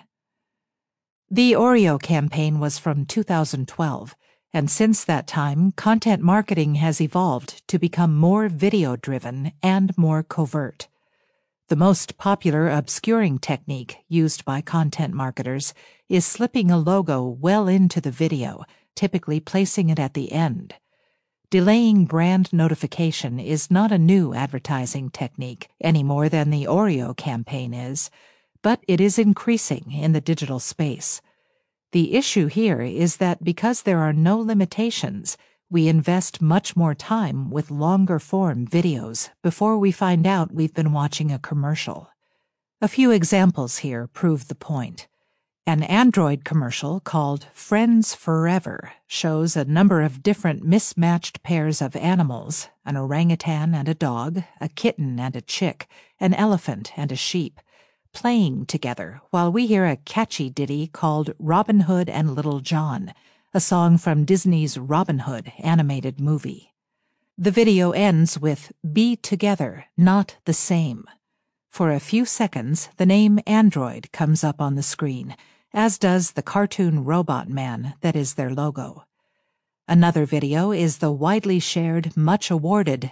The Oreo campaign was from 2012, and since that time, content marketing has evolved to become more video-driven and more covert. The most popular obscuring technique used by content marketers is slipping a logo well into the video, typically placing it at the end. Delaying brand notification is not a new advertising technique any more than the Oreo campaign is, but it is increasing in the digital space. The issue here is that because there are no limitations, we invest much more time with longer-form videos before we find out we've been watching a commercial. A few examples here prove the point. An Android commercial called Friends Forever shows a number of different mismatched pairs of animals, an orangutan and a dog, a kitten and a chick, an elephant and a sheep, playing together while we hear a catchy ditty called Robin Hood and Little John, a song from Disney's Robin Hood animated movie. The video ends with "Be together, not the same." For a few seconds, the name Android comes up on the screen, as does the cartoon robot man that is their logo. Another video is the widely shared, much awarded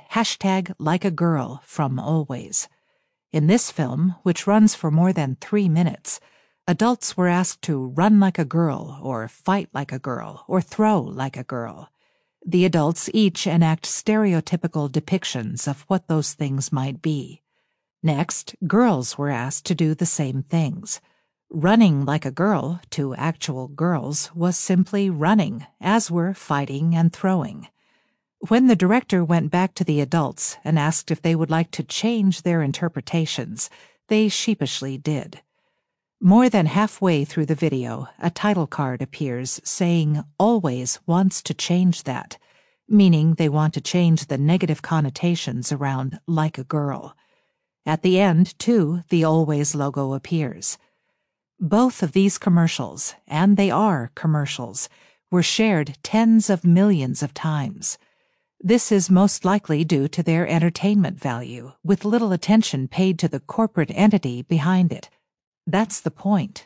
#LikeAGirl from Always. In this film, which runs for more than 3 minutes, adults were asked to run like a girl, or fight like a girl, or throw like a girl. The adults each enact stereotypical depictions of what those things might be. Next, girls were asked to do the same things. Running like a girl to actual girls was simply running, as were fighting and throwing. When the director went back to the adults and asked if they would like to change their interpretations, they sheepishly did. More than halfway through the video, a title card appears saying "Always wants to change that," meaning they want to change the negative connotations around like a girl. At the end, too, the Always logo appears. Both of these commercials, and they are commercials, were shared tens of millions of times. This is most likely due to their entertainment value, with little attention paid to the corporate entity behind it. That's the point.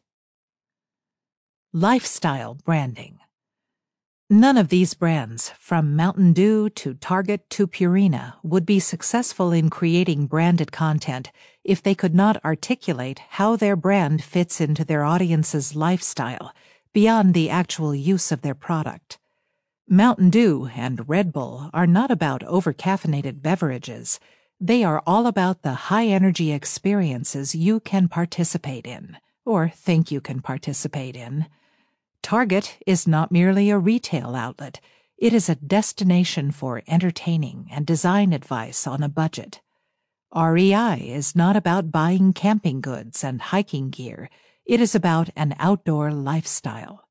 Lifestyle branding. None of these brands, from Mountain Dew to Target to Purina, would be successful in creating branded content if they could not articulate how their brand fits into their audience's lifestyle, beyond the actual use of their product. Mountain Dew and Red Bull are not about over-caffeinated beverages. They are all about the high-energy experiences you can participate in, or think you can participate in. Target is not merely a retail outlet. It is a destination for entertaining and design advice on a budget. REI is not about buying camping goods and hiking gear. It is about an outdoor lifestyle.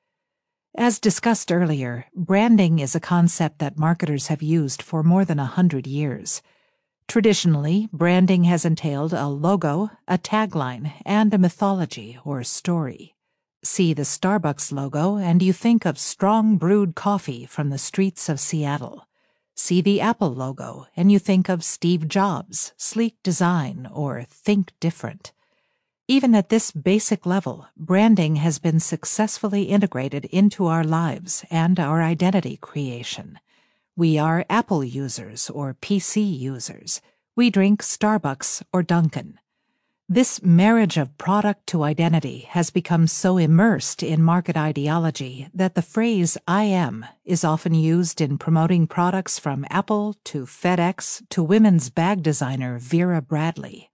As discussed earlier, branding is a concept that marketers have used for more than 100 years. Traditionally, branding has entailed a logo, a tagline, and a mythology or story. See the Starbucks logo and you think of strong brewed coffee from the streets of Seattle. See the Apple logo and you think of Steve Jobs, sleek design, or think different. Even at this basic level, branding has been successfully integrated into our lives and our identity creation. We are Apple users or PC users. We drink Starbucks or Dunkin'. This marriage of product to identity has become so immersed in market ideology that the phrase "I am" is often used in promoting products from Apple to FedEx to women's bag designer Vera Bradley.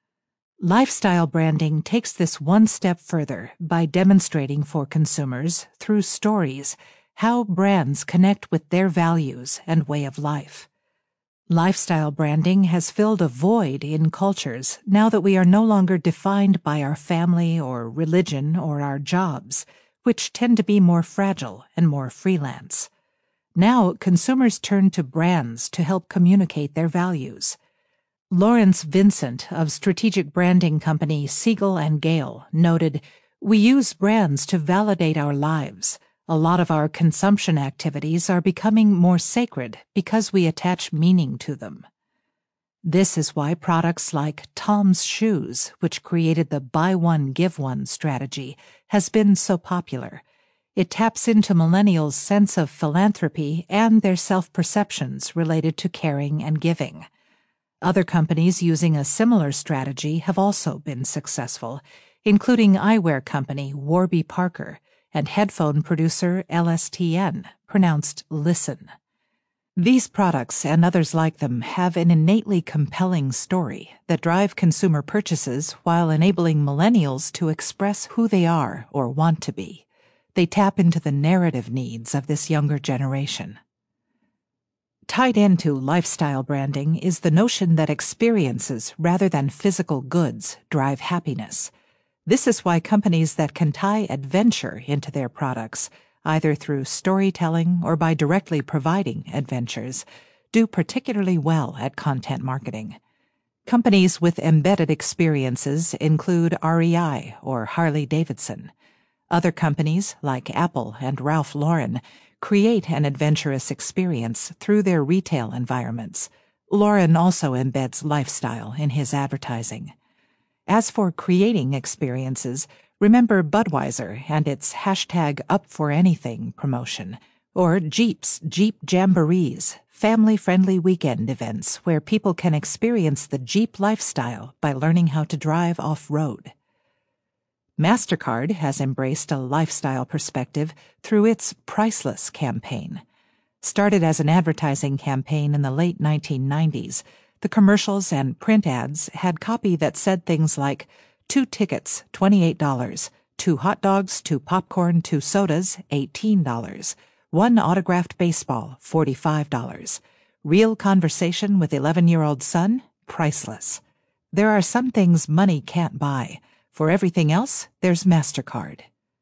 Lifestyle branding takes this one step further by demonstrating for consumers, through stories, how brands connect with their values and way of life. Lifestyle branding has filled a void in cultures now that we are no longer defined by our family or religion or our jobs, which tend to be more fragile and more freelance. Now, consumers turn to brands to help communicate their values. Lawrence Vincent of strategic branding company Siegel and Gale noted, "We use brands to validate our lives. A lot of our consumption activities are becoming more sacred because we attach meaning to them." This is why products like Tom's Shoes, which created the buy one, give one strategy, has been so popular. It taps into millennials' sense of philanthropy and their self-perceptions related to caring and giving. Other companies using a similar strategy have also been successful, including eyewear company Warby Parker and headphone producer LSTN, pronounced Listen. These products and others like them have an innately compelling story that drive consumer purchases while enabling millennials to express who they are or want to be. They tap into the narrative needs of this younger generation. Tied into lifestyle branding is the notion that experiences rather than physical goods drive happiness. This is why companies that can tie adventure into their products, either through storytelling or by directly providing adventures, do particularly well at content marketing. Companies with embedded experiences include REI or Harley-Davidson. Other companies, like Apple and Ralph Lauren, create an adventurous experience through their retail environments. Lauren also embeds lifestyle in his advertising. As for creating experiences, remember Budweiser and its #UpForAnything promotion, or Jeep's Jeep Jamborees, family-friendly weekend events where people can experience the Jeep lifestyle by learning how to drive off-road. MasterCard has embraced a lifestyle perspective through its Priceless campaign. Started as an advertising campaign in the late 1990s, the commercials and print ads had copy that said things like, 2 tickets, $28, 2 hot dogs, 2 popcorn, 2 sodas, $18, 1 autographed baseball, $45, real conversation with 11-year-old son, priceless. There are some things money can't buy. For everything else, there's MasterCard.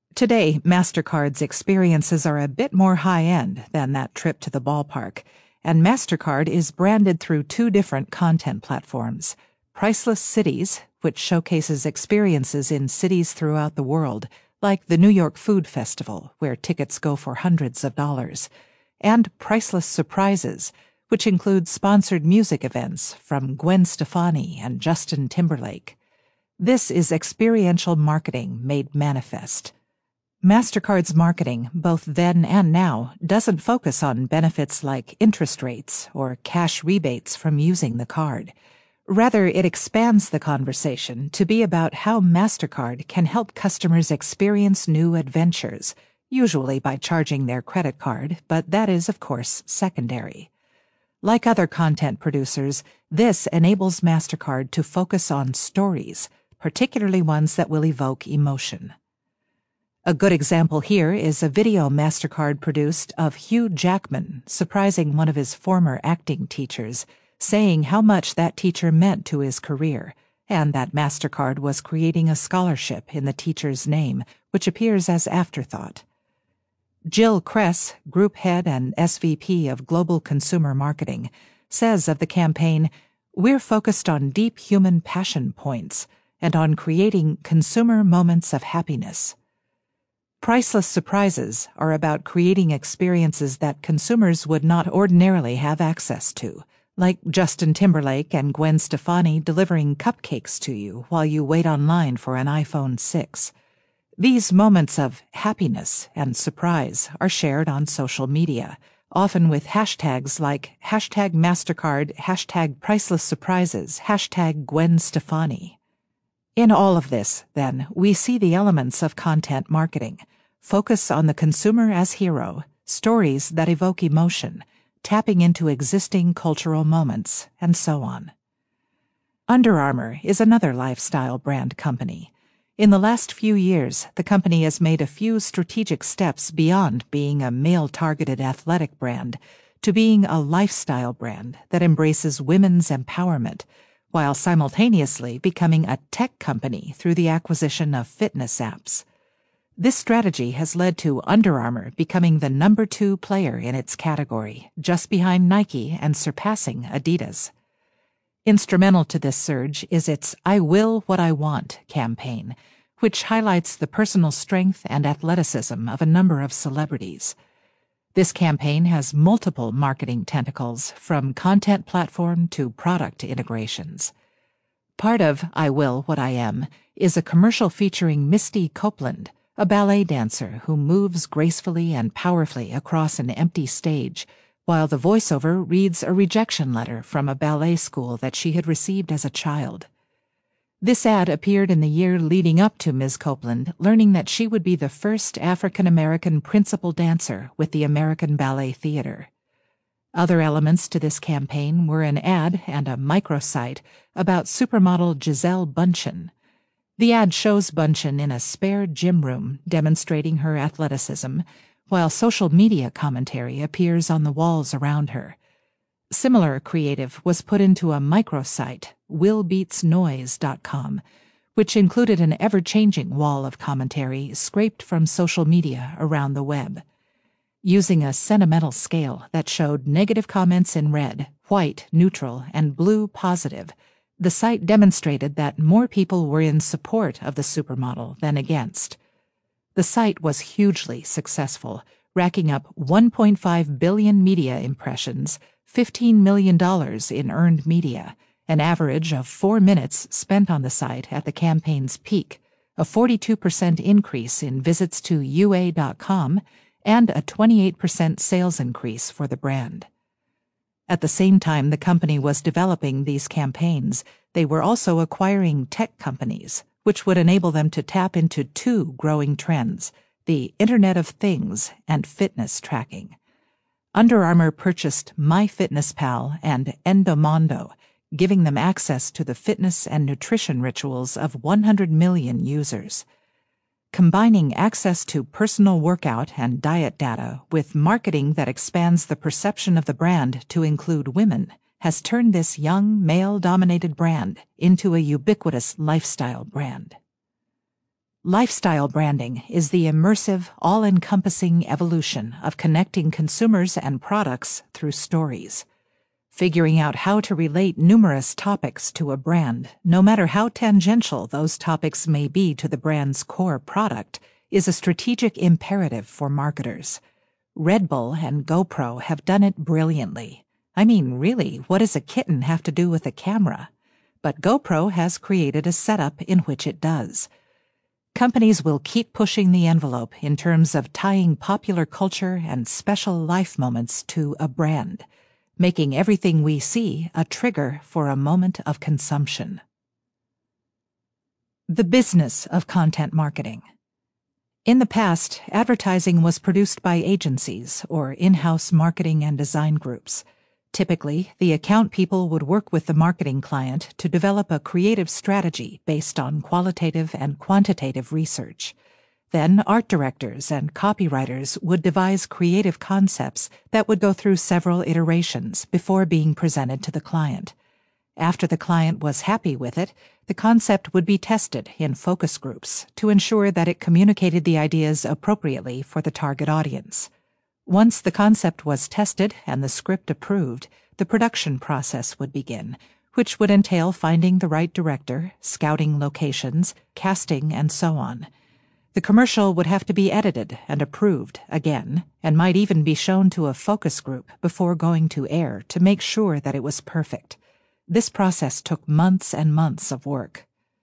Today, MasterCard's experiences are a bit more high-end than that trip to the ballpark, and MasterCard is branded through two different content platforms: Priceless Cities, which showcases experiences in cities throughout the world, like the New York Food Festival, where tickets go for hundreds of dollars, and Priceless Surprises, which includes sponsored music events from Gwen Stefani and Justin Timberlake. This is experiential marketing made manifest. MasterCard's marketing, both then and now, doesn't focus on benefits like interest rates or cash rebates from using the card. Rather, it expands the conversation to be about how MasterCard can help customers experience new adventures, usually by charging their credit card, but that is, of course, secondary. Like other content producers, this enables MasterCard to focus on stories, particularly ones that will evoke emotion. A good example here is a video MasterCard produced of Hugh Jackman surprising one of his former acting teachers, saying how much that teacher meant to his career, and that MasterCard was creating a scholarship in the teacher's name, which appears as afterthought. Jill Kress, Group Head and SVP of Global Consumer Marketing, says of the campaign, "We're focused on deep human passion points and on creating consumer moments of happiness." Priceless Surprises are about creating experiences that consumers would not ordinarily have access to, like Justin Timberlake and Gwen Stefani delivering cupcakes to you while you wait online for an iPhone 6. These moments of happiness and surprise are shared on social media, often with hashtags like #MasterCard, #PricelessSurprises, #GwenStefani. In all of this, then, we see the elements of content marketing: focus on the consumer as hero, stories that evoke emotion, tapping into existing cultural moments, and so on. Under Armour is another lifestyle brand company. In the last few years, the company has made a few strategic steps beyond being a male-targeted athletic brand to being a lifestyle brand that embraces women's empowerment, while simultaneously becoming a tech company through the acquisition of fitness apps. This strategy has led to Under Armour becoming the number 2 player in its category, just behind Nike and surpassing Adidas. Instrumental to this surge is its "I Will What I Want" campaign, which highlights the personal strength and athleticism of a number of celebrities. This campaign has multiple marketing tentacles, from content platform to product integrations. Part of I Will What I Am is a commercial featuring Misty Copeland, a ballet dancer who moves gracefully and powerfully across an empty stage, while the voiceover reads a rejection letter from a ballet school that she had received as a child. This ad appeared in the year leading up to Ms. Copeland learning that she would be the first African-American principal dancer with the American Ballet Theater. Other elements to this campaign were an ad and a microsite about supermodel Gisele Bündchen. The ad shows Bündchen in a spare gym room demonstrating her athleticism, while social media commentary appears on the walls around her. Similar creative was put into a microsite, willbeatsnoise.com, which included an ever-changing wall of commentary scraped from social media around the web. Using a sentimental scale that showed negative comments in red, white neutral, and blue positive, the site demonstrated that more people were in support of the supermodel than against. The site was hugely successful, racking up 1.5 billion media impressions, $15 million in earned media, an average of 4 minutes spent on the site at the campaign's peak, a 42% increase in visits to UA.com, and a 28% sales increase for the brand. At the same time the company was developing these campaigns, they were also acquiring tech companies, which would enable them to tap into 2 growing trends: the Internet of Things and fitness tracking. Under Armour purchased MyFitnessPal and Endomondo, giving them access to the fitness and nutrition rituals of 100 million users. Combining access to personal workout and diet data with marketing that expands the perception of the brand to include women has turned this young, male-dominated brand into a ubiquitous lifestyle brand. Lifestyle branding is the immersive, all-encompassing evolution of connecting consumers and products through stories. Figuring out how to relate numerous topics to a brand, no matter how tangential those topics may be to the brand's core product, is a strategic imperative for marketers. Red Bull and GoPro have done it brilliantly. I mean, really, what does a kitten have to do with a camera? But GoPro has created a setup in which it does. Companies will keep pushing the envelope in terms of tying popular culture and special life moments to a brand, making everything we see a trigger for a moment of consumption. The business of content marketing. In the past, advertising was produced by agencies or in-house marketing and design groups. Typically, the account people would work with the marketing client to develop a creative strategy based on qualitative and quantitative research. Then, art directors and copywriters would devise creative concepts that would go through several iterations before being presented to the client. After the client was happy with it, the concept would be tested in focus groups to ensure that it communicated the ideas appropriately for the target audience. Once the concept was tested and the script approved, the production process would begin, which would entail finding the right director, scouting locations, casting, and so on. The commercial would have to be edited and approved again, and might even be shown to a focus group before going to air to make sure that it was perfect. This process took months and months of work.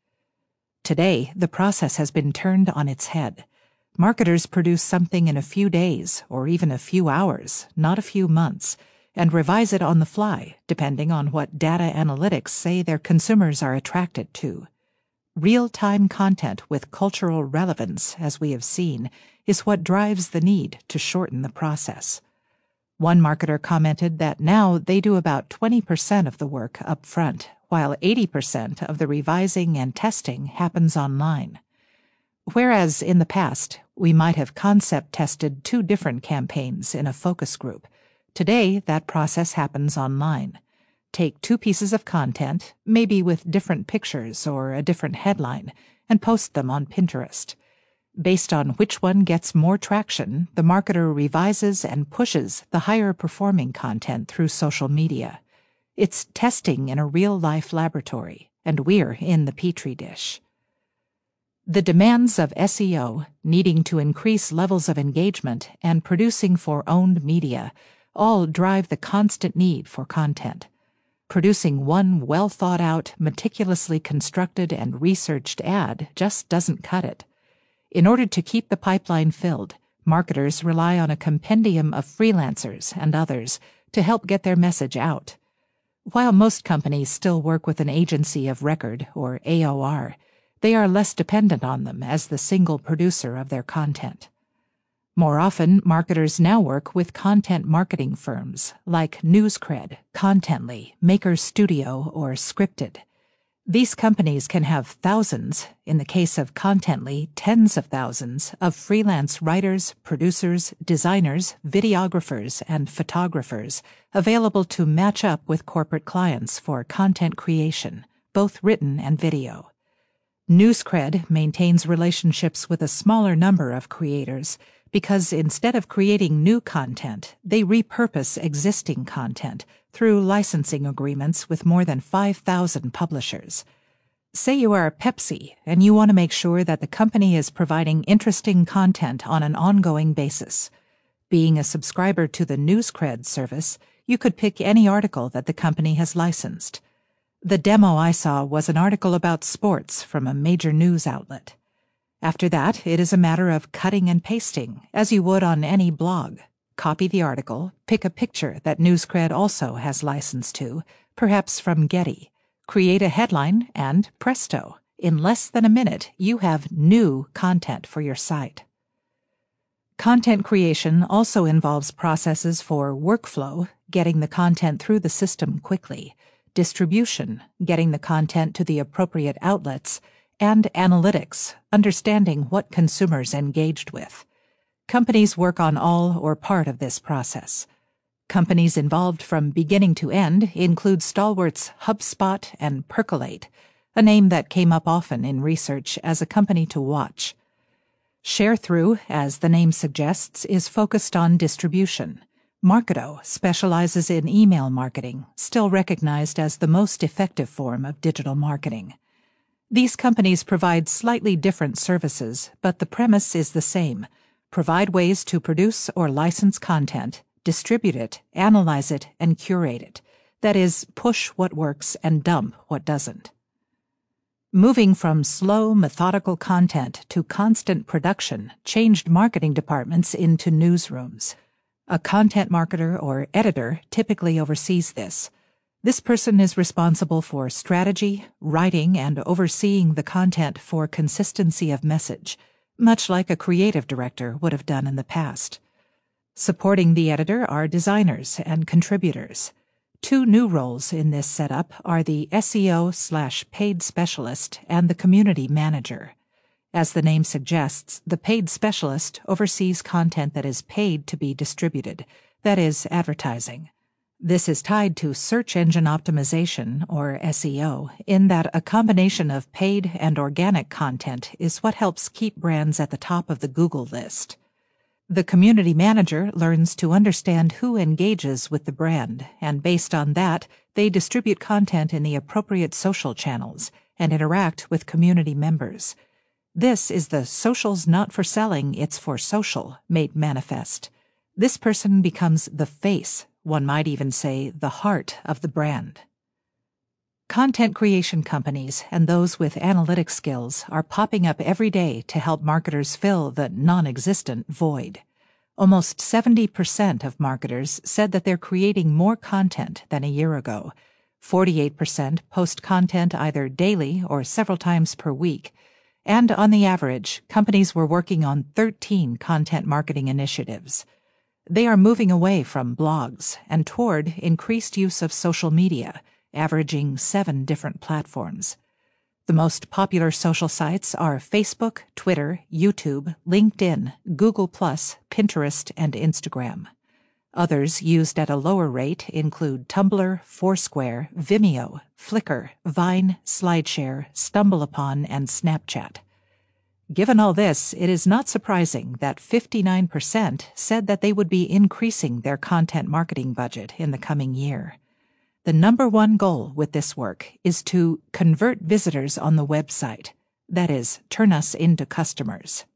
Today, the process has been turned on its head. Marketers produce something in a few days or even a few hours, not a few months, and revise it on the fly, depending on what data analytics say their consumers are attracted to. Real-time content with cultural relevance, as we have seen, is what drives the need to shorten the process. One marketer commented that now they do about 20% of the work up front, while 80% of the revising and testing happens online. Whereas in the past, we might have concept tested 2 different campaigns in a focus group, today that process happens online. Take 2 pieces of content, maybe with different pictures or a different headline, and post them on Pinterest. Based on which one gets more traction, the marketer revises and pushes the higher-performing content through social media. It's testing in a real-life laboratory, and we're in the petri dish. The demands of SEO, needing to increase levels of engagement, and producing for owned media all drive the constant need for content. Producing one well-thought-out, meticulously constructed and researched ad just doesn't cut it. In order to keep the pipeline filled, marketers rely on a compendium of freelancers and others to help get their message out. While most companies still work with an agency of record, or AOR, they are less dependent on them as the single producer of their content. More often, marketers now work with content marketing firms like NewsCred, Contently, Maker Studio, or Scripted. These companies can have thousands, in the case of Contently, tens of thousands, of freelance writers, producers, designers, videographers, and photographers available to match up with corporate clients for content creation, both written and video. NewsCred maintains relationships with a smaller number of creators because instead of creating new content, they repurpose existing content through licensing agreements with more than 5,000 publishers. Say you are Pepsi and you want to make sure that the company is providing interesting content on an ongoing basis. Being a subscriber to the NewsCred service, you could pick any article that the company has licensed. The demo I saw was an article about sports from a major news outlet. After that, it is a matter of cutting and pasting, as you would on any blog. Copy the article, pick a picture that NewsCred also has license to, perhaps from Getty, create a headline, and presto, in less than a minute, you have new content for your site. Content creation also involves processes for workflow, getting the content through the system quickly, distribution, getting the content to the appropriate outlets, and analytics, understanding what consumers engaged with. Companies work on all or part of this process. Companies involved from beginning to end include stalwarts HubSpot and Percolate, a name that came up often in research as a company to watch. Sharethrough, as the name suggests, is focused on distribution. Marketo specializes in email marketing, still recognized as the most effective form of digital marketing. These companies provide slightly different services, but the premise is the same: provide ways to produce or license content, distribute it, analyze it, and curate it. That is, push what works and dump what doesn't. Moving from slow, methodical content to constant production changed marketing departments into newsrooms. A content marketer or editor typically oversees this. This person is responsible for strategy, writing, and overseeing the content for consistency of message, much like a creative director would have done in the past. Supporting the editor are designers and contributors. Two new roles in this setup are the SEO/paid specialist and the community manager. As the name suggests, the paid specialist oversees content that is paid to be distributed, that is, advertising. This is tied to search engine optimization, or SEO, in that a combination of paid and organic content is what helps keep brands at the top of the Google list. The community manager learns to understand who engages with the brand, and based on that, they distribute content in the appropriate social channels and interact with community members. This is the social's not for selling, it's for social made manifest. This person becomes the face, one might even say the heart of the brand. Content creation companies and those with analytic skills are popping up every day to help marketers fill the non-existent void. Almost 70% of marketers said that they're creating more content than a year ago. 48% post content either daily or several times per week. And on the average, companies were working on 13 content marketing initiatives. They are moving away from blogs and toward increased use of social media, averaging 7 different platforms. The most popular social sites are Facebook, Twitter, YouTube, LinkedIn, Google+, Pinterest, and Instagram. Others used at a lower rate include Tumblr, Foursquare, Vimeo, Flickr, Vine, SlideShare, StumbleUpon, and Snapchat. Given all this, it is not surprising that 59% said that they would be increasing their content marketing budget in the coming year. The number one goal with this work is to convert visitors on the website, that is, turn us into customers.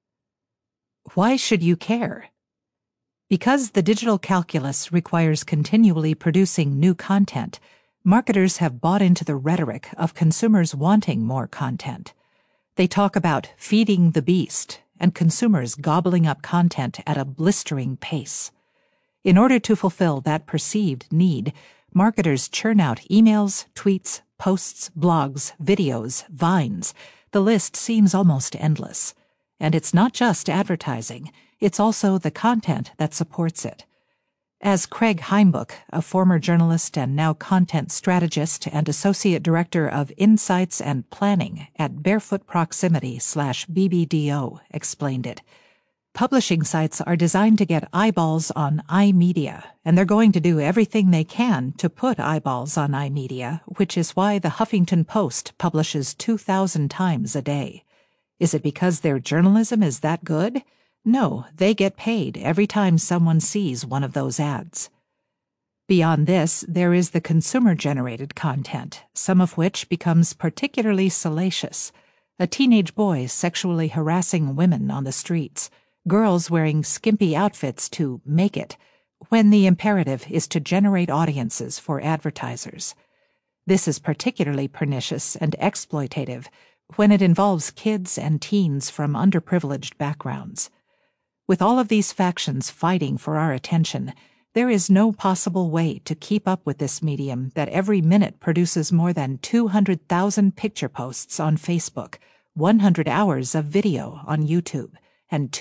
Why should you care? Because the digital calculus requires continually producing new content, marketers have bought into the rhetoric of consumers wanting more content. They talk about feeding the beast and consumers gobbling up content at a blistering pace. In order to fulfill that perceived need, marketers churn out emails, tweets, posts, blogs, videos, vines. The list seems almost endless. And it's not just advertising, it's also the content that supports it. As Craig Heimbuch, a former journalist and now content strategist and associate director of Insights and Planning at Barefoot Proximity/BBDO, explained it, publishing sites are designed to get eyeballs on iMedia, and they're going to do everything they can to put eyeballs on iMedia, which is why the Huffington Post publishes 2,000 times a day. Is it because their journalism is that good? No, they get paid every time someone sees one of those ads. Beyond this, there is the consumer-generated content, some of which becomes particularly salacious. A teenage boy sexually harassing women on the streets, girls wearing skimpy outfits to make it, when the imperative is to generate audiences for advertisers. This is particularly pernicious and exploitative when it involves kids and teens from underprivileged backgrounds. With all of these factions fighting for our attention, there is no possible way to keep up with this medium that every minute produces more than 200,000 picture posts on Facebook, 100 hours of video on YouTube, and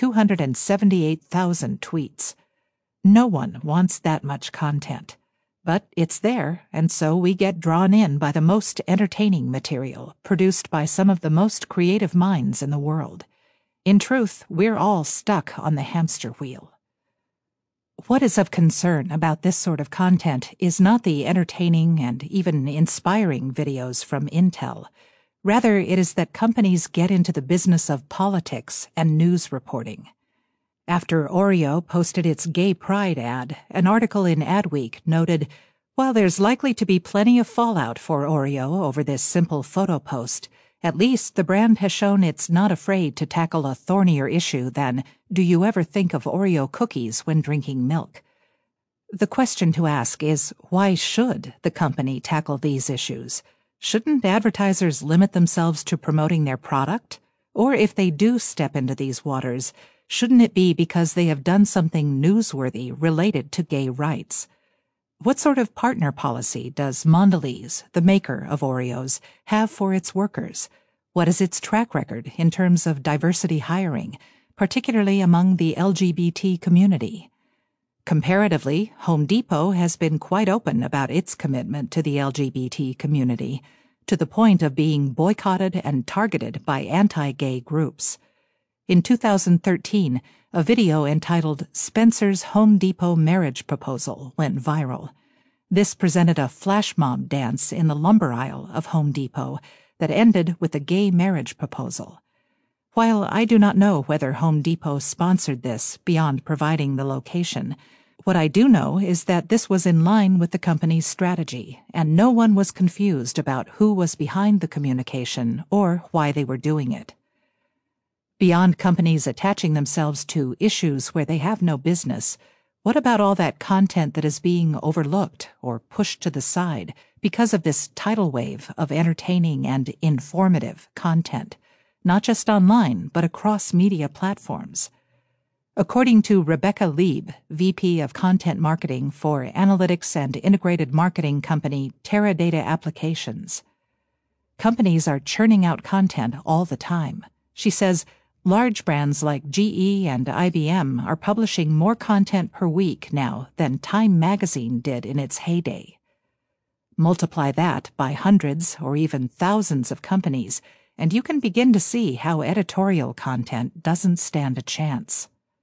278,000 tweets. No one wants that much content. But it's there, and so we get drawn in by the most entertaining material produced by some of the most creative minds in the world. In truth, we're all stuck on the hamster wheel. What is of concern about this sort of content is not the entertaining and even inspiring videos from Intel. Rather, it is that companies get into the business of politics and news reporting. After Oreo posted its gay pride ad, an article in Adweek noted, "While there's likely to be plenty of fallout for Oreo over this simple photo post, at least the brand has shown it's not afraid to tackle a thornier issue than, 'Do you ever think of Oreo cookies when drinking milk?' The question to ask is, why should the company tackle these issues? Shouldn't advertisers limit themselves to promoting their product? Or if they do step into these waters, shouldn't it be because they have done something newsworthy related to gay rights? What sort of partner policy does Mondelez, the maker of Oreos, have for its workers? What is its track record in terms of diversity hiring, particularly among the LGBT community? Comparatively, Home Depot has been quite open about its commitment to the LGBT community, to the point of being boycotted and targeted by anti-gay groups. In 2013, a video entitled "Spencer's Home Depot Marriage Proposal" went viral. This presented a flash mob dance in the lumber aisle of Home Depot that ended with a gay marriage proposal. While I do not know whether Home Depot sponsored this beyond providing the location, what I do know is that this was in line with the company's strategy, and no one was confused about who was behind the communication or why they were doing it. Beyond companies attaching themselves to issues where they have no business, what about all that content that is being overlooked or pushed to the side because of this tidal wave of entertaining and informative content, not just online, but across media platforms? According to Rebecca Lieb, VP of Content Marketing for analytics and integrated marketing company Teradata Applications, companies are churning out content all the time. She says, large brands like GE and IBM are publishing more content per week now than Time magazine did in its heyday. Multiply that by hundreds or even thousands of companies, and you can begin to see how editorial content doesn't stand a chance.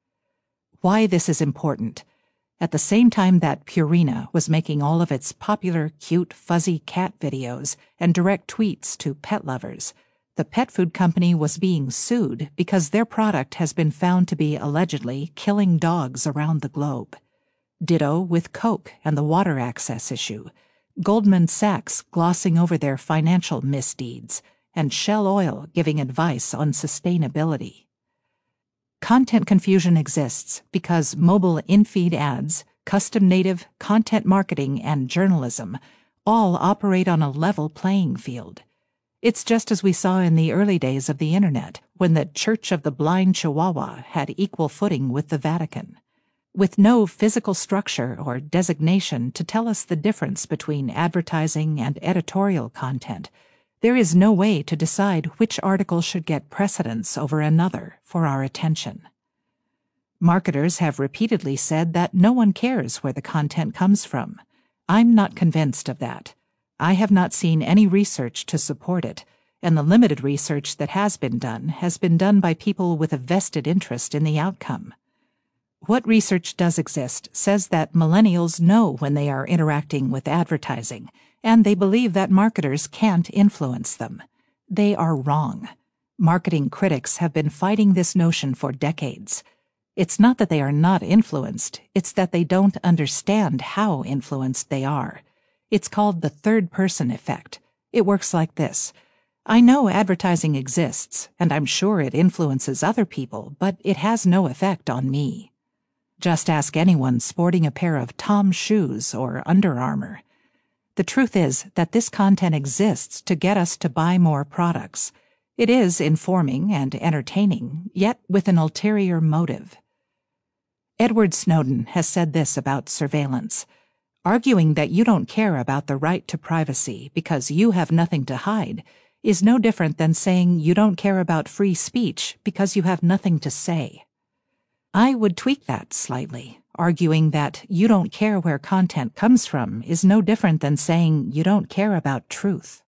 Why this is important. At the same time that Purina was making all of its popular, cute, fuzzy cat videos and direct tweets to pet lovers, the pet food company was being sued because their product has been found to be allegedly killing dogs around the globe. Ditto with Coke and the water access issue, Goldman Sachs glossing over their financial misdeeds, and Shell Oil giving advice on sustainability. Content confusion exists because mobile in-feed ads, custom native, content marketing, and journalism all operate on a level playing field. It's just as we saw in the early days of the Internet, when the Church of the Blind Chihuahua had equal footing with the Vatican. With no physical structure or designation to tell us the difference between advertising and editorial content, there is no way to decide which article should get precedence over another for our attention. Marketers have repeatedly said that no one cares where the content comes from. I'm not convinced of that. I have not seen any research to support it, and the limited research that has been done by people with a vested interest in the outcome. What research does exist says that millennials know when they are interacting with advertising, and they believe that marketers can't influence them. They are wrong. Marketing critics have been fighting this notion for decades. It's not that they are not influenced, it's that they don't understand how influenced they are. It's called the third-person effect. It works like this. I know advertising exists, and I'm sure it influences other people, but it has no effect on me. Just ask anyone sporting a pair of Tom's shoes or Under Armour. The truth is that this content exists to get us to buy more products. It is informing and entertaining, yet with an ulterior motive. Edward Snowden has said this about surveillance. Arguing that you don't care about the right to privacy because you have nothing to hide is no different than saying you don't care about free speech because you have nothing to say. I would tweak that slightly. Arguing that you don't care where content comes from is no different than saying you don't care about truth.